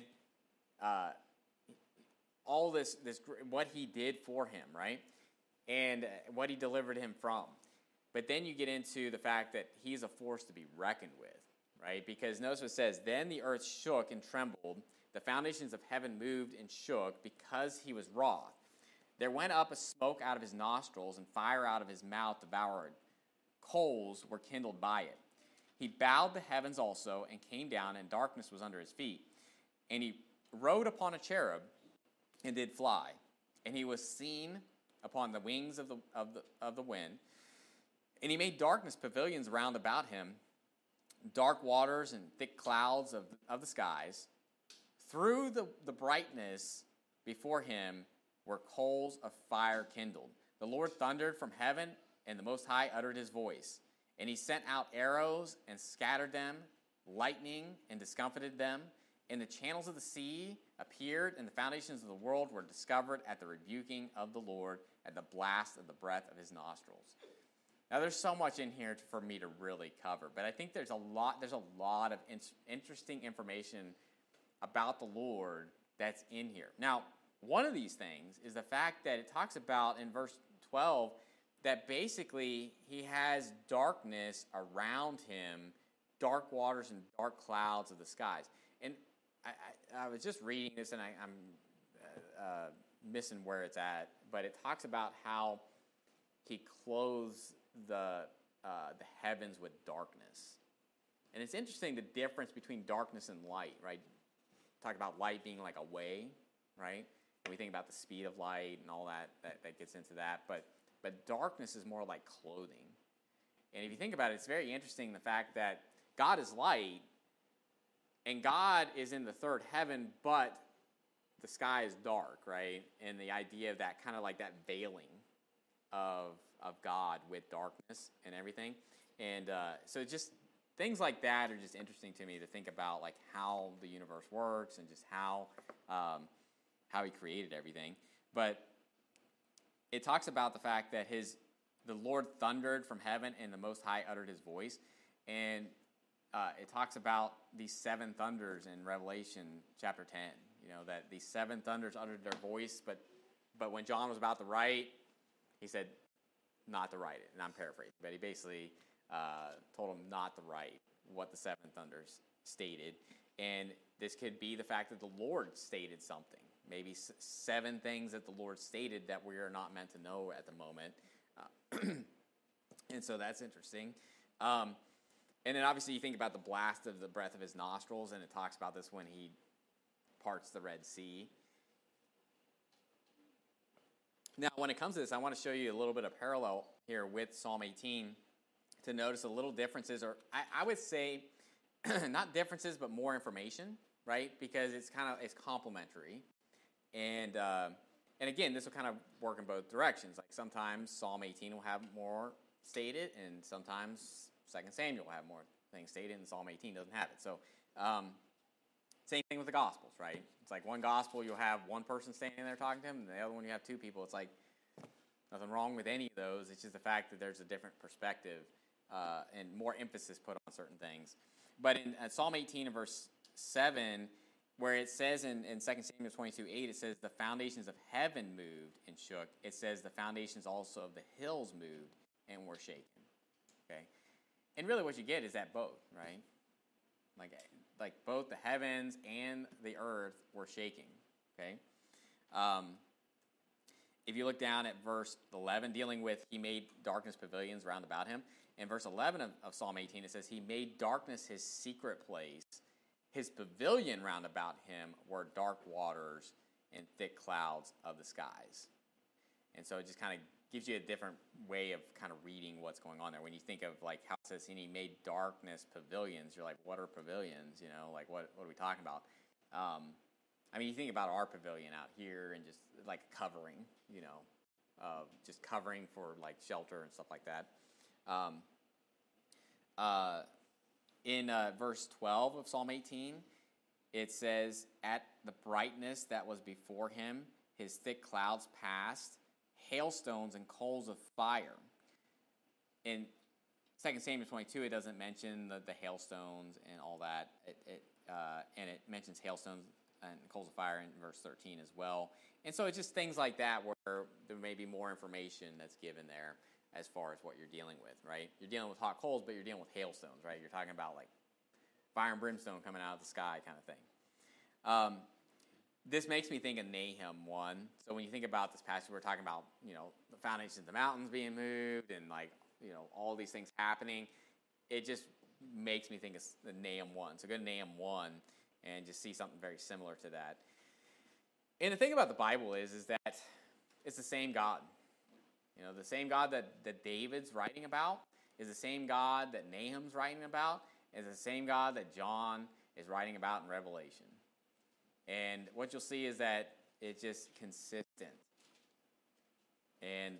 S2: all this what he did for him, right? And what he delivered him from. But then you get into the fact that he's a force to be reckoned with, right? Because notice what it says, then the earth shook and trembled, the foundations of heaven moved and shook because he was wroth. There went up a smoke out of his nostrils, and fire out of his mouth devoured. Coals were kindled by it. He bowed the heavens also, and came down, and darkness was under his feet. And he rode upon a cherub, and did fly. And he was seen upon the wings of the wind. And he made darkness pavilions round about him, dark waters and thick clouds of the skies. Through the brightness before him were coals of fire kindled. The Lord thundered from heaven, and the Most High uttered his voice. And he sent out arrows and scattered them, lightning and discomfited them. And the channels of the sea appeared, and the foundations of the world were discovered at the rebuking of the Lord, at the blast of the breath of his nostrils. Now, there's so much in here for me to really cover, but I think there's a lot of interesting information about the Lord that's in here. Now, one of these things is the fact that it talks about in verse 12 that basically he has darkness around him, dark waters and dark clouds of the skies. And I was just reading this, and I'm missing where it's at, but it talks about how he clothes the heavens with darkness. And it's interesting the difference between darkness and light, right? Talk about light being like a way, right? And we think about the speed of light and all that gets into that. But darkness is more like clothing. And if you think about it, it's very interesting the fact that God is light, and God is in the third heaven, but the sky is dark, right? And the idea of that kind of like that veiling of God with darkness and everything. And so just things like that are just interesting to me to think about, like how the universe works and just how he created everything. But it talks about the fact that the Lord thundered from heaven, and the Most High uttered his voice. And it talks about these seven thunders in Revelation chapter 10. That these seven thunders uttered their voice, but when John was about to write, he said not to write it. And I'm paraphrasing, but he basically told him not to write what the seven thunders stated. And this could be the fact that the Lord stated something. Maybe seven things that the Lord stated that we are not meant to know at the moment. And so that's interesting. And then obviously you think about the blast of the breath of his nostrils, and it talks about this when he parts the Red Sea. Now, when it comes to this, I want to show you a little bit of parallel here with Psalm 18 to notice the little differences, or I would say not differences, but more information, right? Because it's complementary. And again, this will kind of work in both directions. Like sometimes Psalm 18 will have more stated, and sometimes 2 Samuel will have more things stated, and Psalm 18 doesn't have it. So same thing with the Gospels, right? It's like one Gospel, you'll have one person standing there talking to him, and the other one you have two people. It's like nothing wrong with any of those. It's just the fact that there's a different perspective and more emphasis put on certain things. But in Psalm 18 and verse 7, where it says in 2 Samuel 22:8, it says the foundations of heaven moved and shook. It says the foundations also of the hills moved and were shaken. Okay? And really what you get is that both, right? Like both the heavens and the earth were shaking. Okay? If you look down at verse 11, dealing with he made darkness pavilions round about him. In verse 11 of Psalm 18, it says he made darkness his secret place. His pavilion round about him were dark waters and thick clouds of the skies. And so it just kind of gives you a different way of kind of reading what's going on there. When you think of like how it says he made darkness pavilions, you're like, what are pavilions? Like what are we talking about? I mean, you think about our pavilion out here and just like covering, just covering for like shelter and stuff like that. In verse 12 of Psalm 18, it says, at the brightness that was before him his thick clouds passed, hailstones and coals of fire. In 2 Samuel 22, it doesn't mention the hailstones and all that. And it mentions hailstones and coals of fire in verse 13 as well. And so it's just things like that where there may be more information that's given there as far as what you're dealing with, right? You're dealing with hot coals, but you're dealing with hailstones, right? You're talking about like fire and brimstone coming out of the sky kind of thing. This makes me think of Nahum 1. So when you think about this passage, we're talking about, the foundations of the mountains being moved and all these things happening. It just makes me think of the Nahum 1. So go to Nahum 1 and just see something very similar to that. And the thing about the Bible is that it's the same God. The same God that David's writing about is the same God that Nahum's writing about, is the same God that John is writing about in Revelation. And what you'll see is that it's just consistent. And,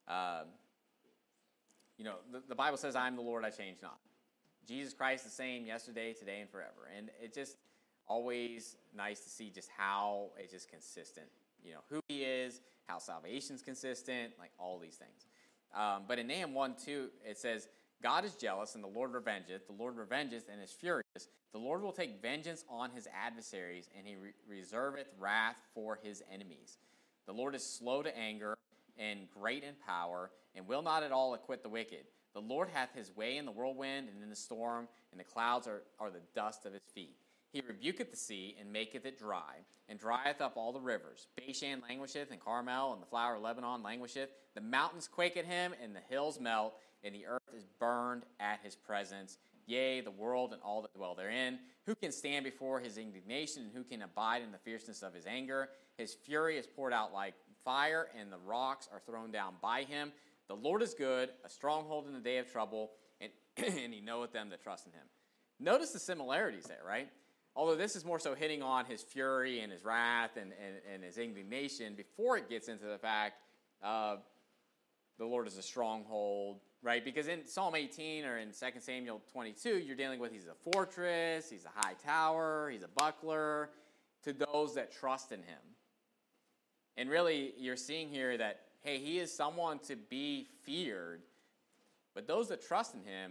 S2: the Bible says, I am the Lord, I change not. Jesus Christ the same yesterday, today, and forever. And it's just always nice to see just how it's just consistent. Who he is, how salvation's consistent, like all these things. But in Nahum 1:2, it says, God is jealous, and the Lord revengeth. The Lord revengeth and is furious. The Lord will take vengeance on his adversaries, and he reserveth wrath for his enemies. The Lord is slow to anger and great in power, and will not at all acquit the wicked. The Lord hath his way in the whirlwind and in the storm, and the clouds are the dust of his feet. He rebuketh the sea, and maketh it dry, and drieth up all the rivers. Bashan languisheth, and Carmel, and the flower of Lebanon languisheth. The mountains quake at him, and the hills melt, and the earth is burned at his presence. Yea, the world and all that dwell therein. Who can stand before his indignation, and who can abide in the fierceness of his anger? His fury is poured out like fire, and the rocks are thrown down by him. The Lord is good, a stronghold in the day of trouble, and, and he knoweth them that trust in him. Notice the similarities there, right? Although this is more so hitting on his fury and his wrath and his indignation before it gets into the fact of the Lord is a stronghold, right? Because in Psalm 18 or in 2 Samuel 22, you're dealing with he's a fortress, he's a high tower, he's a buckler to those that trust in him. And really, you're seeing here that, hey, he is someone to be feared, but those that trust in him,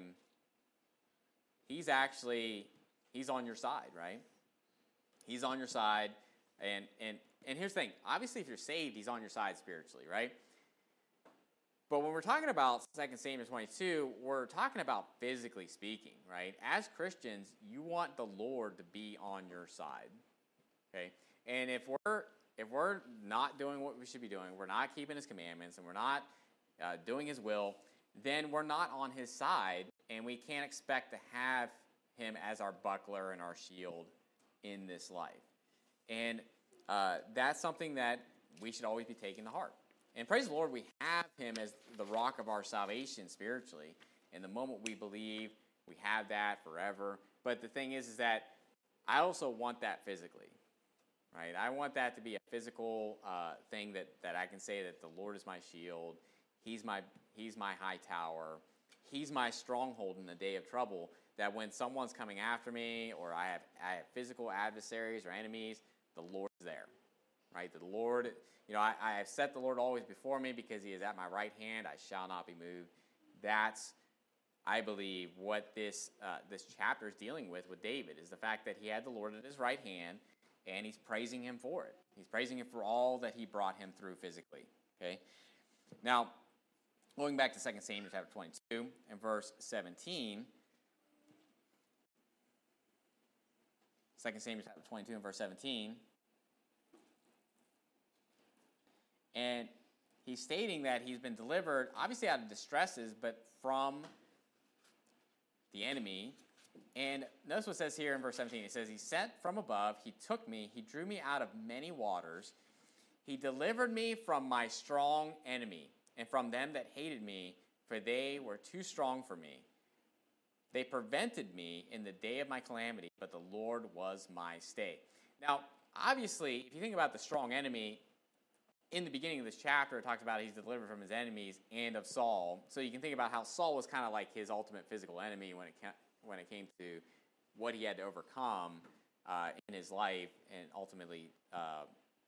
S2: he's on your side, right? He's on your side. And here's the thing. Obviously, if you're saved, he's on your side spiritually, right? But when we're talking about 2 Samuel 22, we're talking about physically speaking, right? As Christians, you want the Lord to be on your side, okay? And if we're not doing what we should be doing, we're not keeping his commandments, and we're not doing his will, then we're not on his side, and we can't expect to have him as our buckler and our shield in this life. And that's something that we should always be taking to heart. And praise the Lord, we have him as the rock of our salvation spiritually. And the moment we believe, we have that forever. But the thing is that I also want that physically, right? I want that to be a physical thing that I can say that the Lord is my shield. He's my high tower. He's my stronghold in the day of trouble. That when someone's coming after me, or I have physical adversaries or enemies, the Lord is there, right? The Lord, I have set the Lord always before me because he is at my right hand. I shall not be moved. That's, I believe, what this chapter is dealing with David, is the fact that he had the Lord at his right hand, and he's praising him for it. He's praising him for all that he brought him through physically, okay? Now, going back to 2 Samuel chapter 22 and verse 17, 2 Samuel chapter 22 and verse 17. And he's stating that he's been delivered, obviously out of distresses, but from the enemy. And notice what it says here in verse 17. It says, he sent from above, he took me, he drew me out of many waters. He delivered me from my strong enemy, and from them that hated me, for they were too strong for me. They prevented me in the day of my calamity, but the Lord was my stay. Now, obviously, if you think about the strong enemy, in the beginning of this chapter, it talks about he's delivered from his enemies and of Saul. So you can think about how Saul was kind of like his ultimate physical enemy when it came to what he had to overcome in his life and ultimately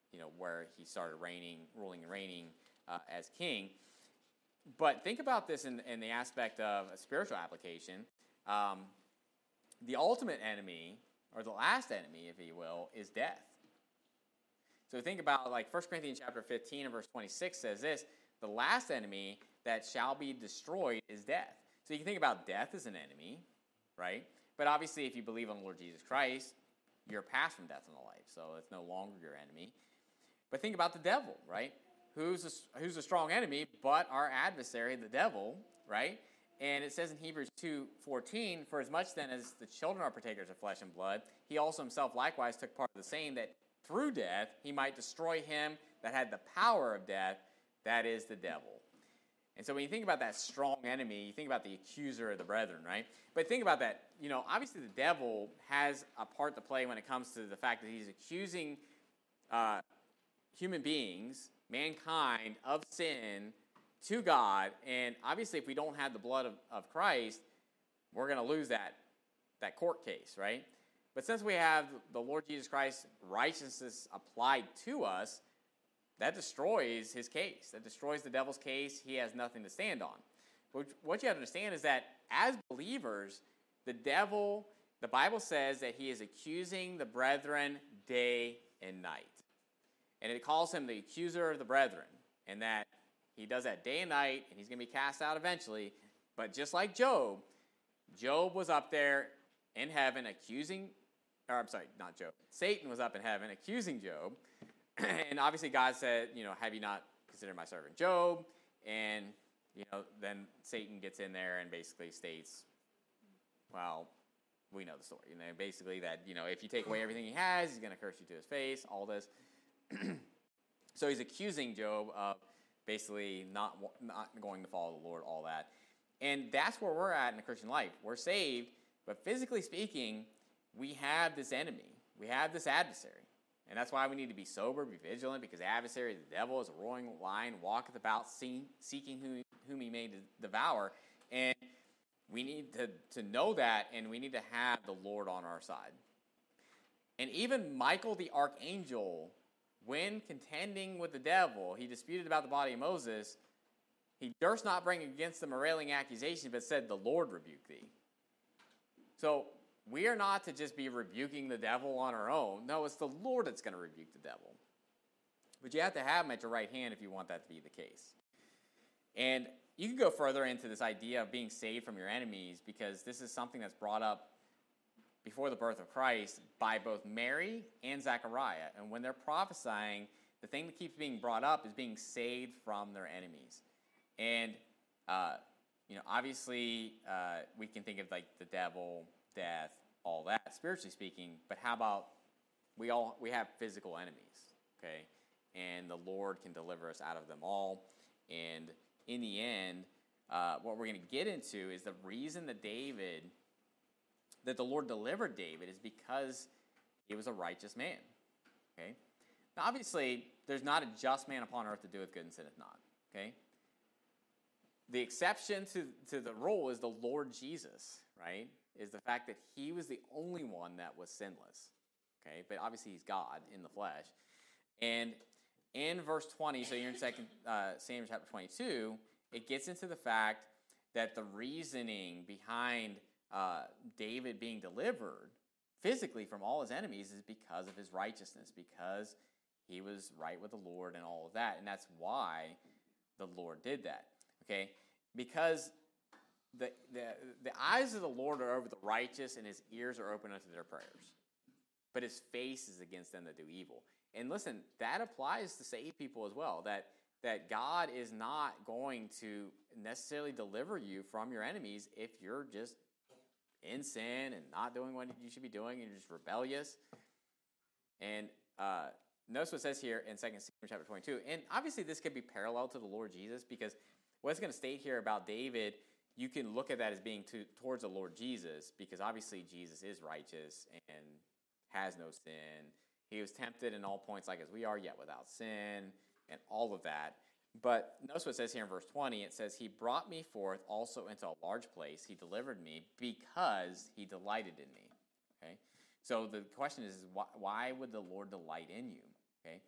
S2: where he started ruling and reigning as king. But think about this in the aspect of a spiritual application. The ultimate enemy, or the last enemy, if you will, is death. So think about 1 Corinthians chapter 15 and verse 26 says this: the last enemy that shall be destroyed is death. So you can think about death as an enemy, right? But obviously if you believe on the Lord Jesus Christ, you're passed from death into life, so it's no longer your enemy. But think about the devil, right? Who's a strong enemy but our adversary, the devil, right? And it says in Hebrews 2:14, for as much then as the children are partakers of flesh and blood, he also himself likewise took part of the same, that through death he might destroy him that had the power of death, that is the devil. And so when you think about that strong enemy, you think about the accuser of the brethren, right? But think about that, obviously the devil has a part to play when it comes to the fact that he's accusing human beings, mankind, of sin to God. And obviously if we don't have the blood of Christ, we're going to lose that court case, right? But since we have the Lord Jesus Christ's righteousness applied to us, that destroys his case. That destroys the devil's case. He has nothing to stand on. But what you have to understand is that as believers, the devil, the Bible says that he is accusing the brethren day and night. And it calls him the accuser of the brethren. And that he does that day and night, and he's going to be cast out eventually. But just like Job was up there in heaven Satan was up in heaven accusing Job. And obviously God said, have you not considered my servant Job? And, then Satan gets in there and basically states, well, we know the story. Basically that, if you take away everything he has, he's going to curse you to his face, all this. So he's accusing Job of basically not going to follow the Lord, all that. And that's where we're at in the Christian life. We're saved, but physically speaking, we have this enemy. We have this adversary. And that's why we need to be sober, be vigilant, because the adversary, the devil, is a roaring lion, walketh about, seeking whom he may devour. And we need to know that, and we need to have the Lord on our side. And even Michael the archangel, when contending with the devil, he disputed about the body of Moses. He durst not bring against them a railing accusation, but said, the Lord rebuke thee. So we are not to just be rebuking the devil on our own. No, it's the Lord that's going to rebuke the devil. But you have to have him at your right hand if you want that to be the case. And you can go further into this idea of being saved from your enemies, because this is something that's brought up before the birth of Christ by both Mary and Zechariah. And when they're prophesying, the thing that keeps being brought up is being saved from their enemies. And, obviously we can think of the devil, death, all that, spiritually speaking, but how about we have physical enemies, okay? And the Lord can deliver us out of them all. And in the end, what we're going to get into is the reason that the Lord delivered David is because he was a righteous man, okay? Now, obviously, there's not a just man upon earth to doeth good and sinneth not, okay? The exception to the rule is the Lord Jesus, right? Is the fact that he was the only one that was sinless, okay? But obviously he's God in the flesh. And in verse 20, so you're in 2 Samuel chapter 22, it gets into the fact that the reasoning behind David being delivered physically from all his enemies is because of his righteousness, because he was right with the Lord and all of that. And that's why the Lord did that, okay? Because the eyes of the Lord are over the righteous, and his ears are open unto their prayers. But his face is against them that do evil. And listen, that applies to saved people as well, that God is not going to necessarily deliver you from your enemies if you're just in sin and not doing what you should be doing, and you're just rebellious. And notice what it says here in 2 Samuel chapter 22. And obviously this could be parallel to the Lord Jesus, because what it's going to state here about David, you can look at that as being towards the Lord Jesus, because obviously Jesus is righteous and has no sin. He was tempted in all points like as we are, yet without sin, and all of that. But notice what it says here in verse 20. It says, he brought me forth also into a large place. He delivered me because he delighted in me. Okay? So the question is, why would the Lord delight in you? Okay?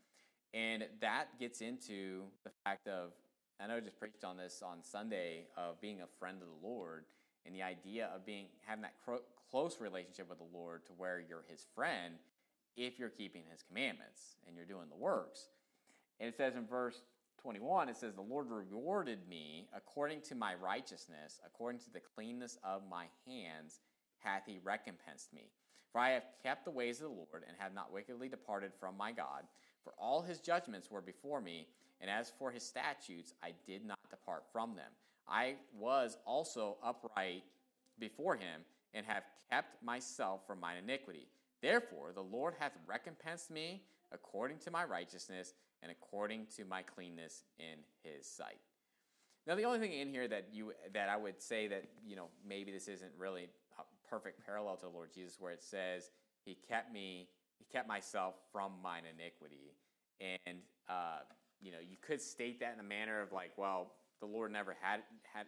S2: And that gets into the fact of, I know I just preached on this on Sunday, of being a friend of the Lord, and the idea of having that close relationship with the Lord to where you're his friend if you're keeping his commandments and you're doing the works. And it says in verse 21, it says, the Lord rewarded me according to my righteousness, according to the cleanness of my hands hath he recompensed me. For I have kept the ways of the Lord, and have not wickedly departed from my God. For all his judgments were before me, and as for his statutes, I did not depart from them. I was also upright before him, and have kept myself from mine iniquity. Therefore the Lord hath recompensed me according to my righteousness, and according to my cleanness in his sight. Now, the only thing in here that I would say that, maybe this isn't really a perfect parallel to the Lord Jesus, where it says, he kept myself from mine iniquity. And, you could state that in a manner of like, well, the Lord never had,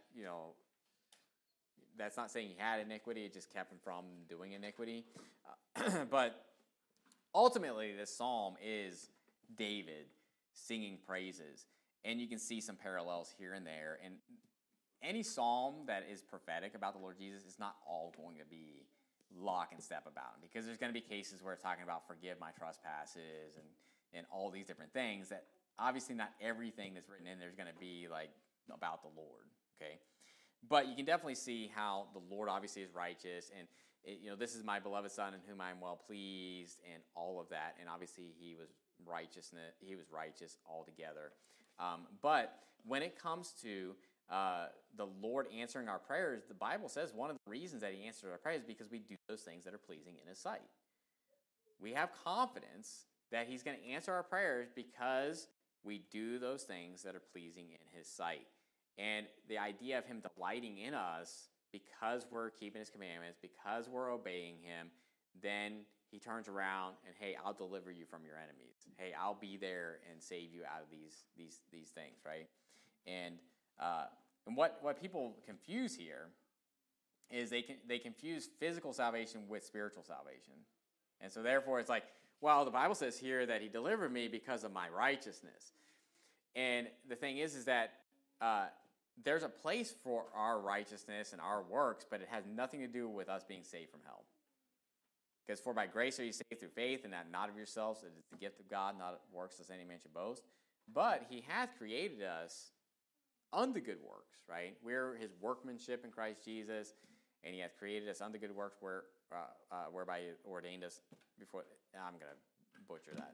S2: that's not saying he had iniquity, it just kept him from doing iniquity. But ultimately, this psalm is David singing praises. And you can see some parallels here and there. And any psalm that is prophetic about the Lord Jesus is not all going to be lock and step about him, because there's going to be cases where it's talking about forgive my trespasses and all these different things that obviously not everything that's written in there is going to be like about the Lord, okay? But you can definitely see how the Lord obviously is righteous, and this is my beloved Son in whom I am well pleased, and all of that. And obviously he was righteous altogether. But when it comes to the Lord answering our prayers, the Bible says one of the reasons that he answers our prayers is because we do those things that are pleasing in his sight. We have confidence that he's going to answer our prayers because we do those things that are pleasing in his sight. And the idea of him delighting in us because we're keeping his commandments, because we're obeying him, then he turns around and, hey, I'll deliver you from your enemies. Hey, I'll be there and save you out of these things, right? And what people confuse here is they confuse physical salvation with spiritual salvation. And so therefore it's like, well, the Bible says here that he delivered me because of my righteousness. And the thing is that there's a place for our righteousness and our works, but it has nothing to do with us being saved from hell. Because for by grace are you saved through faith, and that not of yourselves, it is the gift of God, not of works, lest any man should boast. But he hath created us unto good works, right? We're his workmanship in Christ Jesus, and he hath created us unto good works whereby he ordained us before. I'm going to butcher that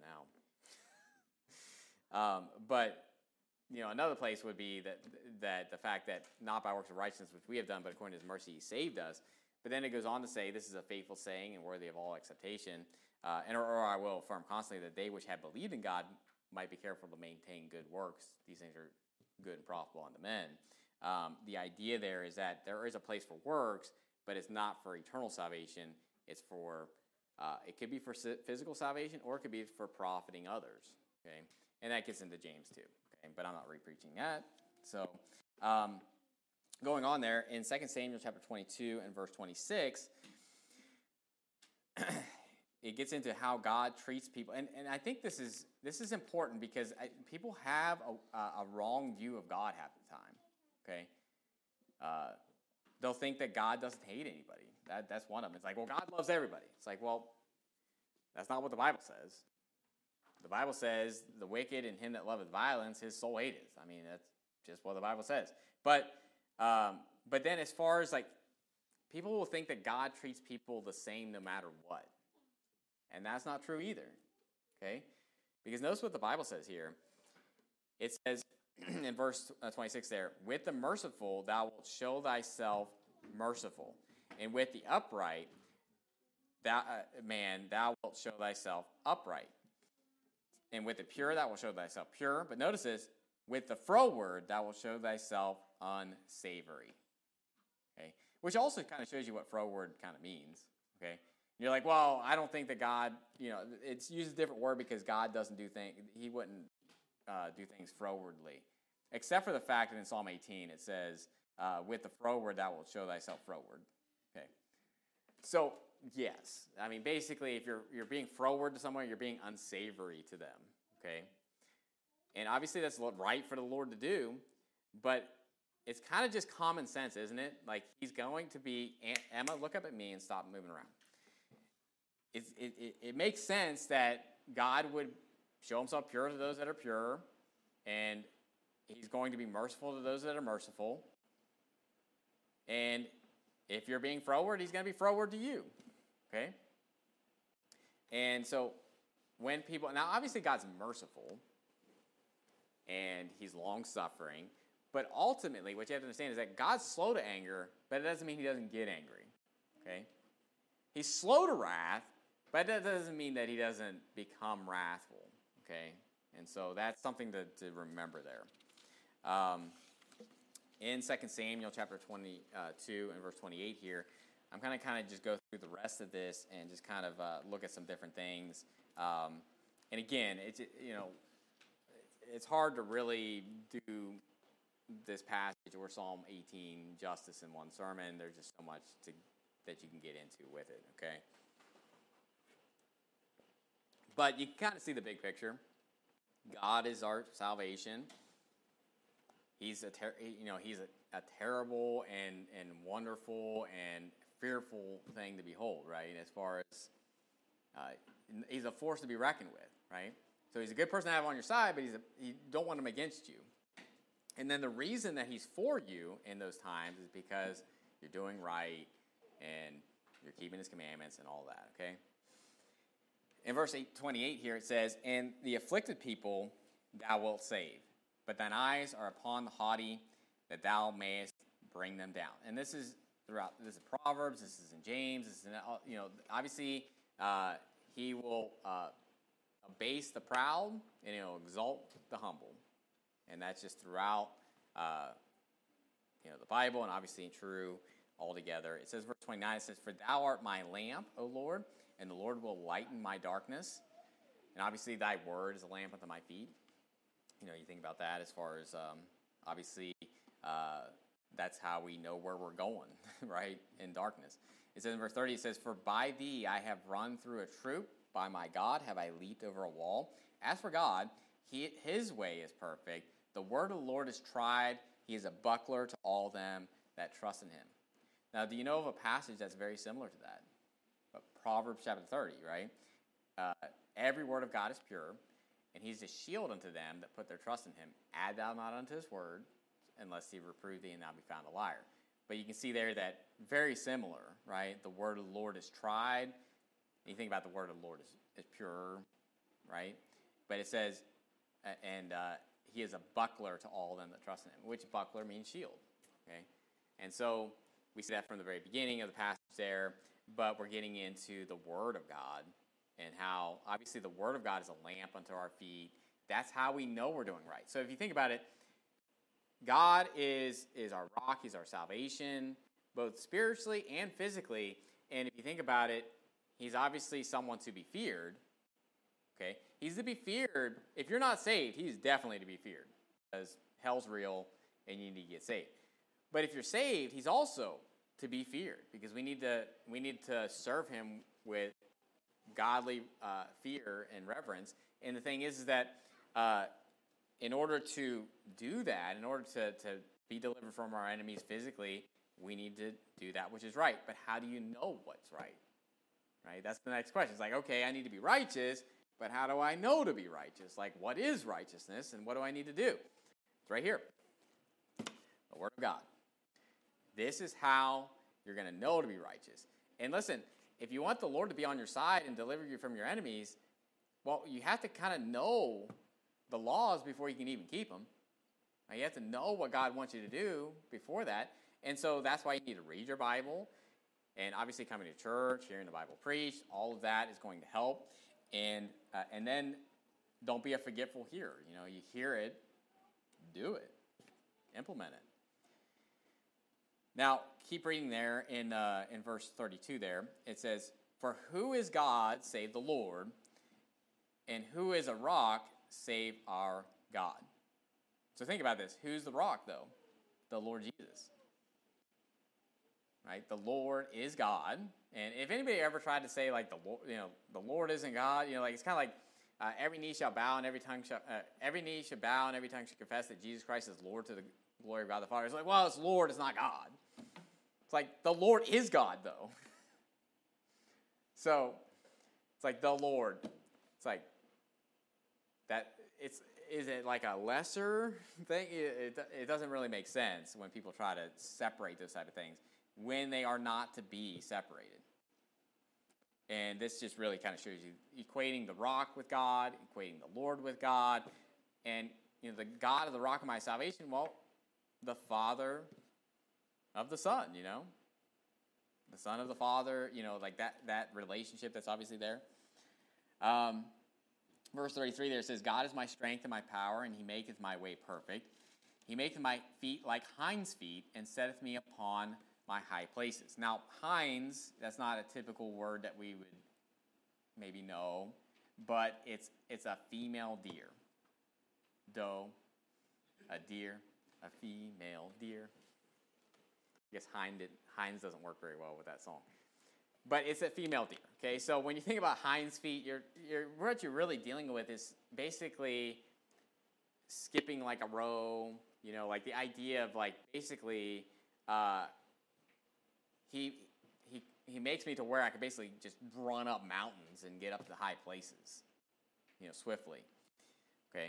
S2: now. But another place would be that the fact that not by works of righteousness which we have done, but according to his mercy he saved us. But then it goes on to say, this is a faithful saying and worthy of all acceptation, or I will affirm constantly that they which have believed in God might be careful to maintain good works. These things are good and profitable unto men. The idea there is that there is a place for works, but it's not for eternal salvation. It's for, it could be for physical salvation, or it could be for profiting others, okay? And that gets into James too, okay? But I'm not re-preaching that. So, going on there, in 2 Samuel chapter 22 and verse 26, it gets into how God treats people. And I think this is important because people have a wrong view of God half the time, okay? They'll think that God doesn't hate anybody. That's one of them. It's like, well, God loves everybody. It's like, well, that's not what the Bible says. The Bible says, the wicked and him that loveth violence, his soul hateth. I mean, that's just what the Bible says. But then as far as like, people will think that God treats people the same no matter what. And that's not true either, okay? Because notice what the Bible says here. It says in verse 26 there, with the merciful thou wilt show thyself merciful, and with the upright thou wilt show thyself upright. And with the pure thou wilt show thyself pure. But notice this, with the froward thou wilt show thyself unsavory. Okay? Which also kind of shows you what froward kind of means. Okay? And you're like, well, I don't think that God, it's used a different word because God doesn't do things, he wouldn't do things frowardly. Except for the fact that in Psalm 18 it says, with the froward thou wilt show thyself froward. Okay? So, yes. I mean, basically, if you're being froward to someone, you're being unsavory to them. Okay? And obviously that's right for the Lord to do, but it's kind of just common sense, isn't it? Like, he's going to be, Emma, look up at me and stop moving around. It makes sense that God would show himself pure to those that are pure, and he's going to be merciful to those that are merciful. And if you're being froward, he's going to be froward to you, okay? And so when people, now obviously God's merciful, and he's long-suffering, but ultimately what you have to understand is that God's slow to anger, but it doesn't mean he doesn't get angry, okay? He's slow to wrath, but that doesn't mean that he doesn't become wrathful, okay? And so that's something to remember there. In 2 Samuel chapter 22 and verse 28 here, I'm going to kind of just go through the rest of this and just kind of look at some different things. And again, it's hard to really do this passage or Psalm 18 justice in one sermon. There's just so much that you can get into with it, okay? But you can kind of see the big picture. God is our salvation. He's a terrible and wonderful and fearful thing to behold, right? As far as he's a force to be reckoned with, right? So he's a good person to have on your side, but you don't want him against you. And then the reason that he's for you in those times is because you're doing right and you're keeping his commandments and all that, okay? In verse 28 here it says, "And the afflicted people thou wilt save, but thine eyes are upon the haughty, that thou mayest bring them down." And this is this is Proverbs, this is in James, this is in, obviously he will abase the proud and he'll exalt the humble. And that's just throughout the Bible, and obviously true altogether. It says, verse 29, it says, "For thou art my lamp, O Lord, and the Lord will lighten my darkness." And obviously thy word is a lamp unto my feet. You think about that as far as, obviously, that's how we know where we're going, right, in darkness. It says in verse 30, it says, "For by thee I have run through a troop, by my God have I leaped over a wall. As for God, his way is perfect. The word of the Lord is tried. He is a buckler to all them that trust in him." Now, do you know of a passage that's very similar to that? Proverbs chapter 30, right? "Every word of God is pure, and he's a shield unto them that put their trust in him. Add thou not unto his word, unless he reprove thee and thou be found a liar." But you can see there that very similar, right? The word of the Lord is tried. And you think about the word of the Lord is pure, right? But it says, and he is a buckler to all them that trust in him, which buckler means shield, okay? And so we see that from the very beginning of the passage there, but we're getting into the word of God and how, obviously, the word of God is a lamp unto our feet. That's how we know we're doing right. So if you think about it, God is our rock, he's our salvation, both spiritually and physically. And if you think about it, he's obviously someone to be feared, okay? He's to be feared. If you're not saved, he's definitely to be feared, because hell's real and you need to get saved. But if you're saved, he's also to be feared, because we need to serve him with godly fear and reverence. And the thing is that in order to do that, in order to be delivered from our enemies physically, we need to do that which is right. But how do you know what's right? Right? That's the next question. It's like, okay, I need to be righteous, but how do I know to be righteous? Like, what is righteousness, and what do I need to do? It's right here. The Word of God. This is how you're going to know to be righteous. And listen, if you want the Lord to be on your side and deliver you from your enemies, well, you have to kind of know the laws before you can even keep them. Now, you have to know what God wants you to do before that. And so that's why you need to read your Bible. And obviously coming to church, hearing the Bible preached, all of that is going to help. And then don't be a forgetful hearer. You hear it, do it, implement it. Now, keep reading there in verse 32 there. It says, "For who is God save the Lord, and who is a rock save our God?" So think about this. Who's the rock, though? The Lord Jesus. Right? The Lord is God. And if anybody ever tried to say, like, the Lord isn't God, it's kind of like every knee shall bow and every knee shall bow and every tongue shall confess that Jesus Christ is Lord to the glory of God the Father. It's like, well, it's Lord, it's not God. It's like the Lord is God, though. So it's like the Lord. It's like that. Is it like a lesser thing? It doesn't really make sense when people try to separate those type of things when they are not to be separated. And this just really kind of shows you equating the rock with God, equating the Lord with God, and the God of the rock of my salvation. Well, the Father of the Son, the Son of the Father, like that relationship that's obviously there. Verse 33 there says, God is my strength and my power, and he maketh my way perfect. He maketh my feet like hinds' feet, and setteth me upon my high places. Now, hinds, that's not a typical word that we would maybe know, but it's a female deer. Doe, a deer, a female deer. I guess hinds doesn't work very well with that song. But it's a female deer, okay? So when you think about hinds' feet, what you're really dealing with is basically skipping like a row, like the idea of like basically he makes me to where I can basically just run up mountains and get up to the high places, swiftly, okay?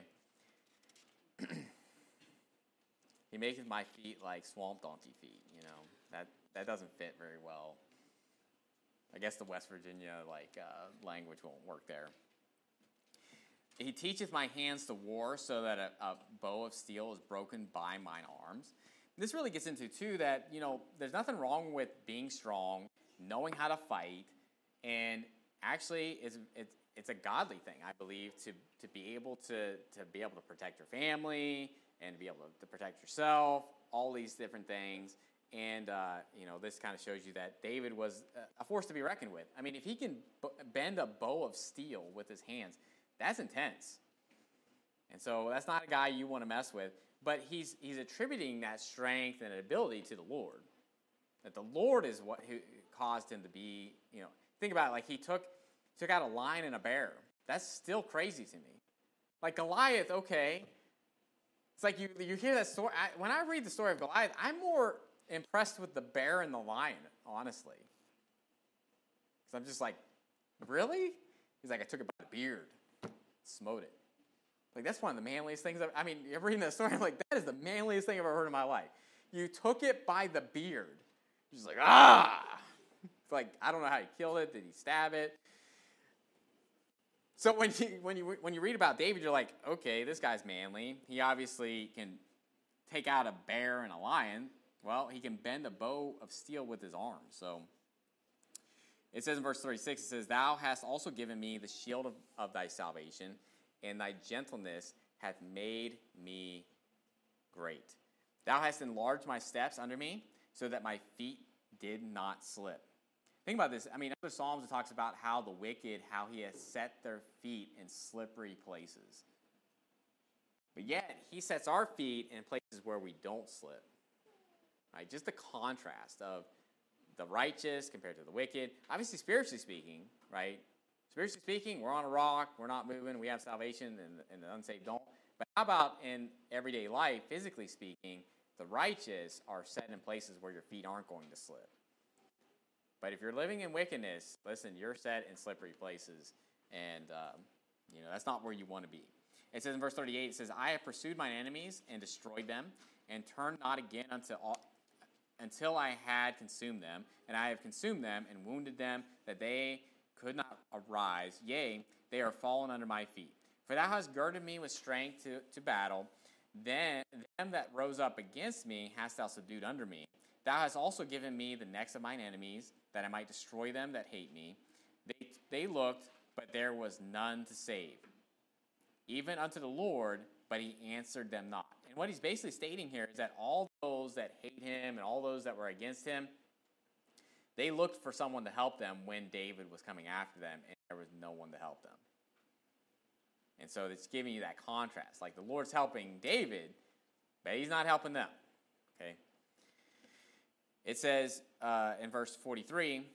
S2: He makes my feet like swamp donkey feet, that doesn't fit very well. I guess the West Virginia language won't work there. He teacheth my hands to war, so that a bow of steel is broken by mine arms. This really gets into, too, that, there's nothing wrong with being strong, knowing how to fight, and actually it's a godly thing, I believe, to be able to protect your family and to be able to protect yourself, all these different things. And, this kind of shows you that David was a force to be reckoned with. I mean, if he can bend a bow of steel with his hands, that's intense. And so that's not a guy you want to mess with. But he's attributing that strength and ability to the Lord. That the Lord is who caused him to be, think about it, like he took out a lion and a bear. That's still crazy to me. Like Goliath, okay. It's like you hear that story. When I read the story of Goliath, I'm more impressed with the bear and the lion, honestly. Because I'm just like, really? He's like, I took it by the beard, smote it. Like, that's one of the manliest things. You're reading that story, I'm like, that is the manliest thing I've ever heard in my life. You took it by the beard. You're just like, ah! It's like, I don't know how he killed it. Did he stab it? So when you read about David, you're like, okay, this guy's manly. He obviously can take out a bear and a lion. Well, he can bend a bow of steel with his arms. So it says in verse 36, it says, Thou hast also given me the shield of thy salvation, and thy gentleness hath made me great. Thou hast enlarged my steps under me, so that my feet did not slip. Think about this. Other Psalms, it talks about how the wicked, how he has set their feet in slippery places. But yet, he sets our feet in places where we don't slip. Right? Just the contrast of the righteous compared to the wicked. Obviously, spiritually speaking, right? Spiritually speaking, we're on a rock, we're not moving, we have salvation, and the unsaved don't. But how about in everyday life, physically speaking, the righteous are set in places where your feet aren't going to slip. But if you're living in wickedness, listen, you're set in slippery places, and that's not where you want to be. It says in verse 38, it says, I have pursued mine enemies and destroyed them, and turned not again until I had consumed them, and I have consumed them and wounded them, that they could not arise. Yea, they are fallen under my feet. For thou hast girded me with strength to battle. Then them that rose up against me hast thou subdued under me. Thou hast also given me the necks of mine enemies, that I might destroy them that hate me. They looked, but there was none to save. Even unto the Lord, but he answered them not. And what he's basically stating here is that all those that hate him and all those that were against him, they looked for someone to help them when David was coming after them, and there was no one to help them. And so it's giving you that contrast. Like the Lord's helping David, but he's not helping them. Okay? It says in verse 43,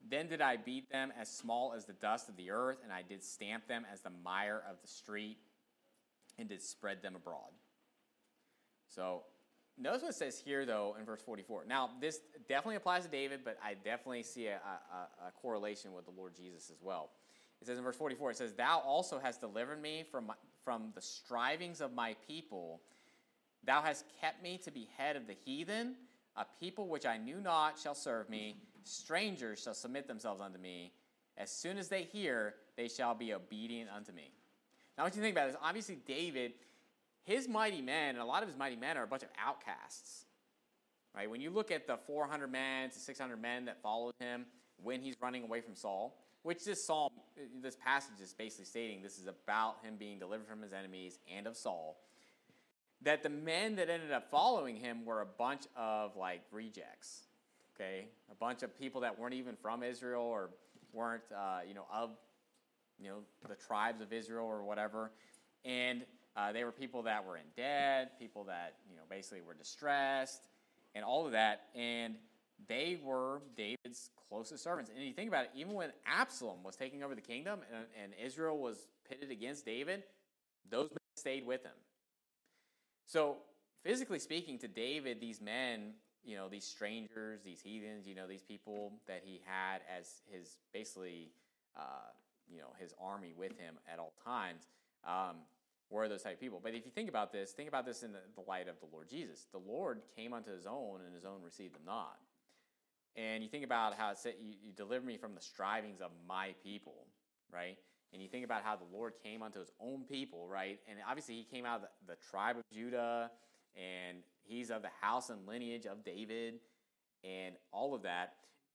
S2: Then did I beat them as small as the dust of the earth, and I did stamp them as the mire of the street, and did spread them abroad. So notice what it says here, though, in verse 44. Now, this definitely applies to David, but I definitely see a correlation with the Lord Jesus as well. It says in verse 44, it says, Thou also hast delivered me from the strivings of my people. Thou hast kept me to be head of the heathen. A people which I knew not shall serve me. Strangers shall submit themselves unto me. As soon as they hear, they shall be obedient unto me. Now, what you think about this, obviously David, his mighty men, and a lot of his mighty men are a bunch of outcasts. Right? When you look at the 400 men to 600 men that followed him when he's running away from Saul, which this passage is basically stating this is about him being delivered from his enemies and of Saul, that the men that ended up following him were a bunch of like rejects, okay? A bunch of people that weren't even from Israel or weren't, of the tribes of Israel or whatever. And they were people that were in debt, people that, basically were distressed and all of that. And they were David's closest servants. And you think about it, even when Absalom was taking over the kingdom and Israel was pitted against David, those men stayed with him. So, physically speaking, to David, these men, these strangers, these heathens, these people that he had as his, basically, his army with him at all times, were those type of people. But if you think about this in the light of the Lord Jesus. The Lord came unto his own, and his own received him not. And you think about how it said, you delivered me from the strivings of my people, right? And you think about how the Lord came unto his own people, right? And obviously he came out of the tribe of Judah, and he's of the house and lineage of David, and all of that.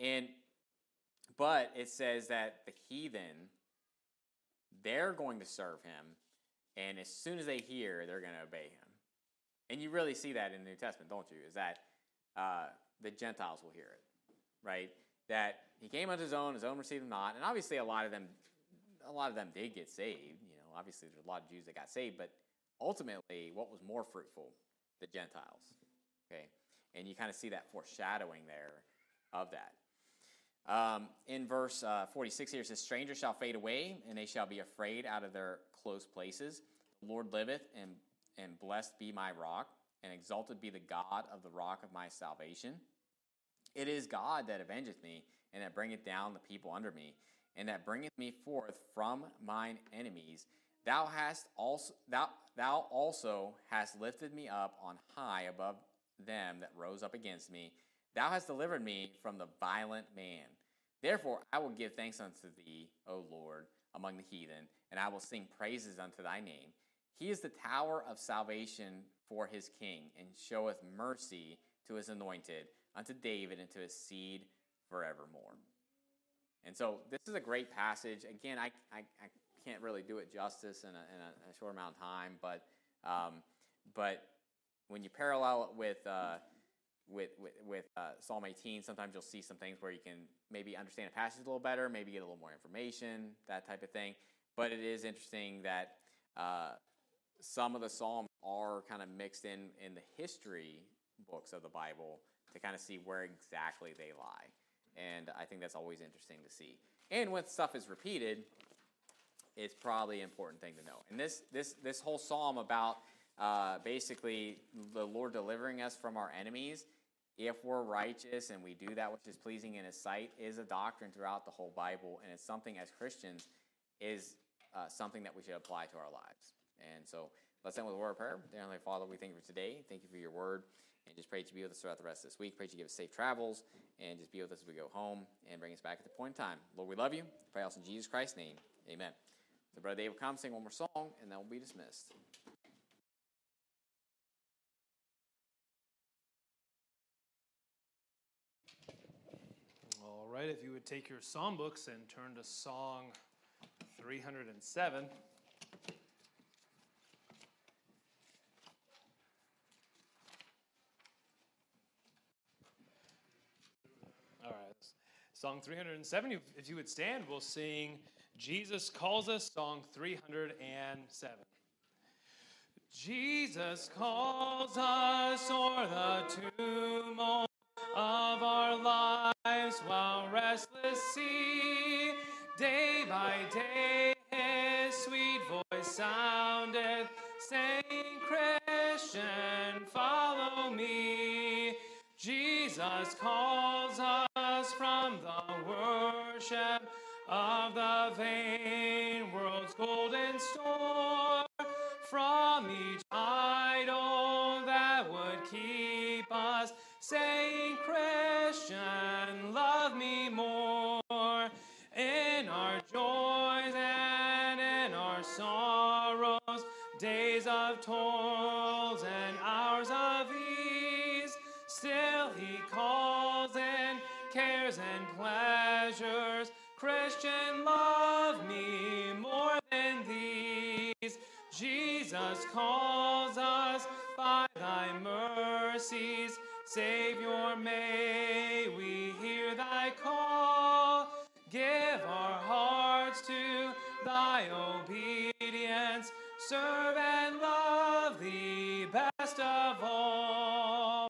S2: But it says that the heathen, they're going to serve him, and as soon as they hear, they're going to obey him. And you really see that in the New Testament, don't you? Is that the Gentiles will hear it, right? That he came unto his own received him not. And obviously a lot of them did get saved. Obviously there's a lot of Jews that got saved, but ultimately what was more fruitful? The Gentiles, okay? And you kind of see that foreshadowing there of that. In verse 46 here, it says, Strangers shall fade away, and they shall be afraid out of their close places. The Lord liveth, and blessed be my rock, and exalted be the God of the rock of my salvation. It is God that avengeth me, and that bringeth down the people under me, and that bringeth me forth from mine enemies. Thou also hast lifted me up on high above them that rose up against me. Thou hast delivered me from the violent man. Therefore I will give thanks unto thee, O Lord, among the heathen, and I will sing praises unto thy name. He is the tower of salvation for his king, and showeth mercy to his anointed, unto David and to his seed forevermore. And so this is a great passage. Again, I can't really do it justice in a short amount of time, but when you parallel it with Psalm 18, sometimes you'll see some things where you can maybe understand a passage a little better, maybe get a little more information, that type of thing. But it is interesting that some of the Psalms are kind of mixed in the history books of the Bible to kind of see where exactly they lie. And I think that's always interesting to see. And when stuff is repeated, it's probably an important thing to know. And this whole psalm about basically the Lord delivering us from our enemies, if we're righteous and we do that which is pleasing in his sight, is a doctrine throughout the whole Bible. And it's something as Christians is something that we should apply to our lives. And so let's end with a word of prayer. Dear Heavenly Father, we thank you for today. Thank you for your word. And just pray that you be with us throughout the rest of this week. Pray that you give us safe travels and just be with us as we go home and bring us back at the point in time. Lord, we love you. Pray also in Jesus Christ's name. Amen. So Brother Dave will come sing one more song, and then we'll be dismissed.
S1: All right, if you would take your psalm books and turn to Song 307. All right, Song 307. If you would stand, we'll sing Jesus Calls Us, Song 307. Jesus calls us o'er the tumult of our lives while restless sea. Day by day his sweet voice soundeth, saying, Christian, follow me. Jesus calls us from the worship of the vain world's golden store, from each idol that would keep us, saying, Christian, love me more. In our joys and in our sorrows, days of toils and hours of ease, still he calls in cares and pleasures. Christian, love me more than these. Jesus calls us by thy mercies. Savior, may we hear thy call. Give our hearts to thy obedience. Serve and love thee best of all.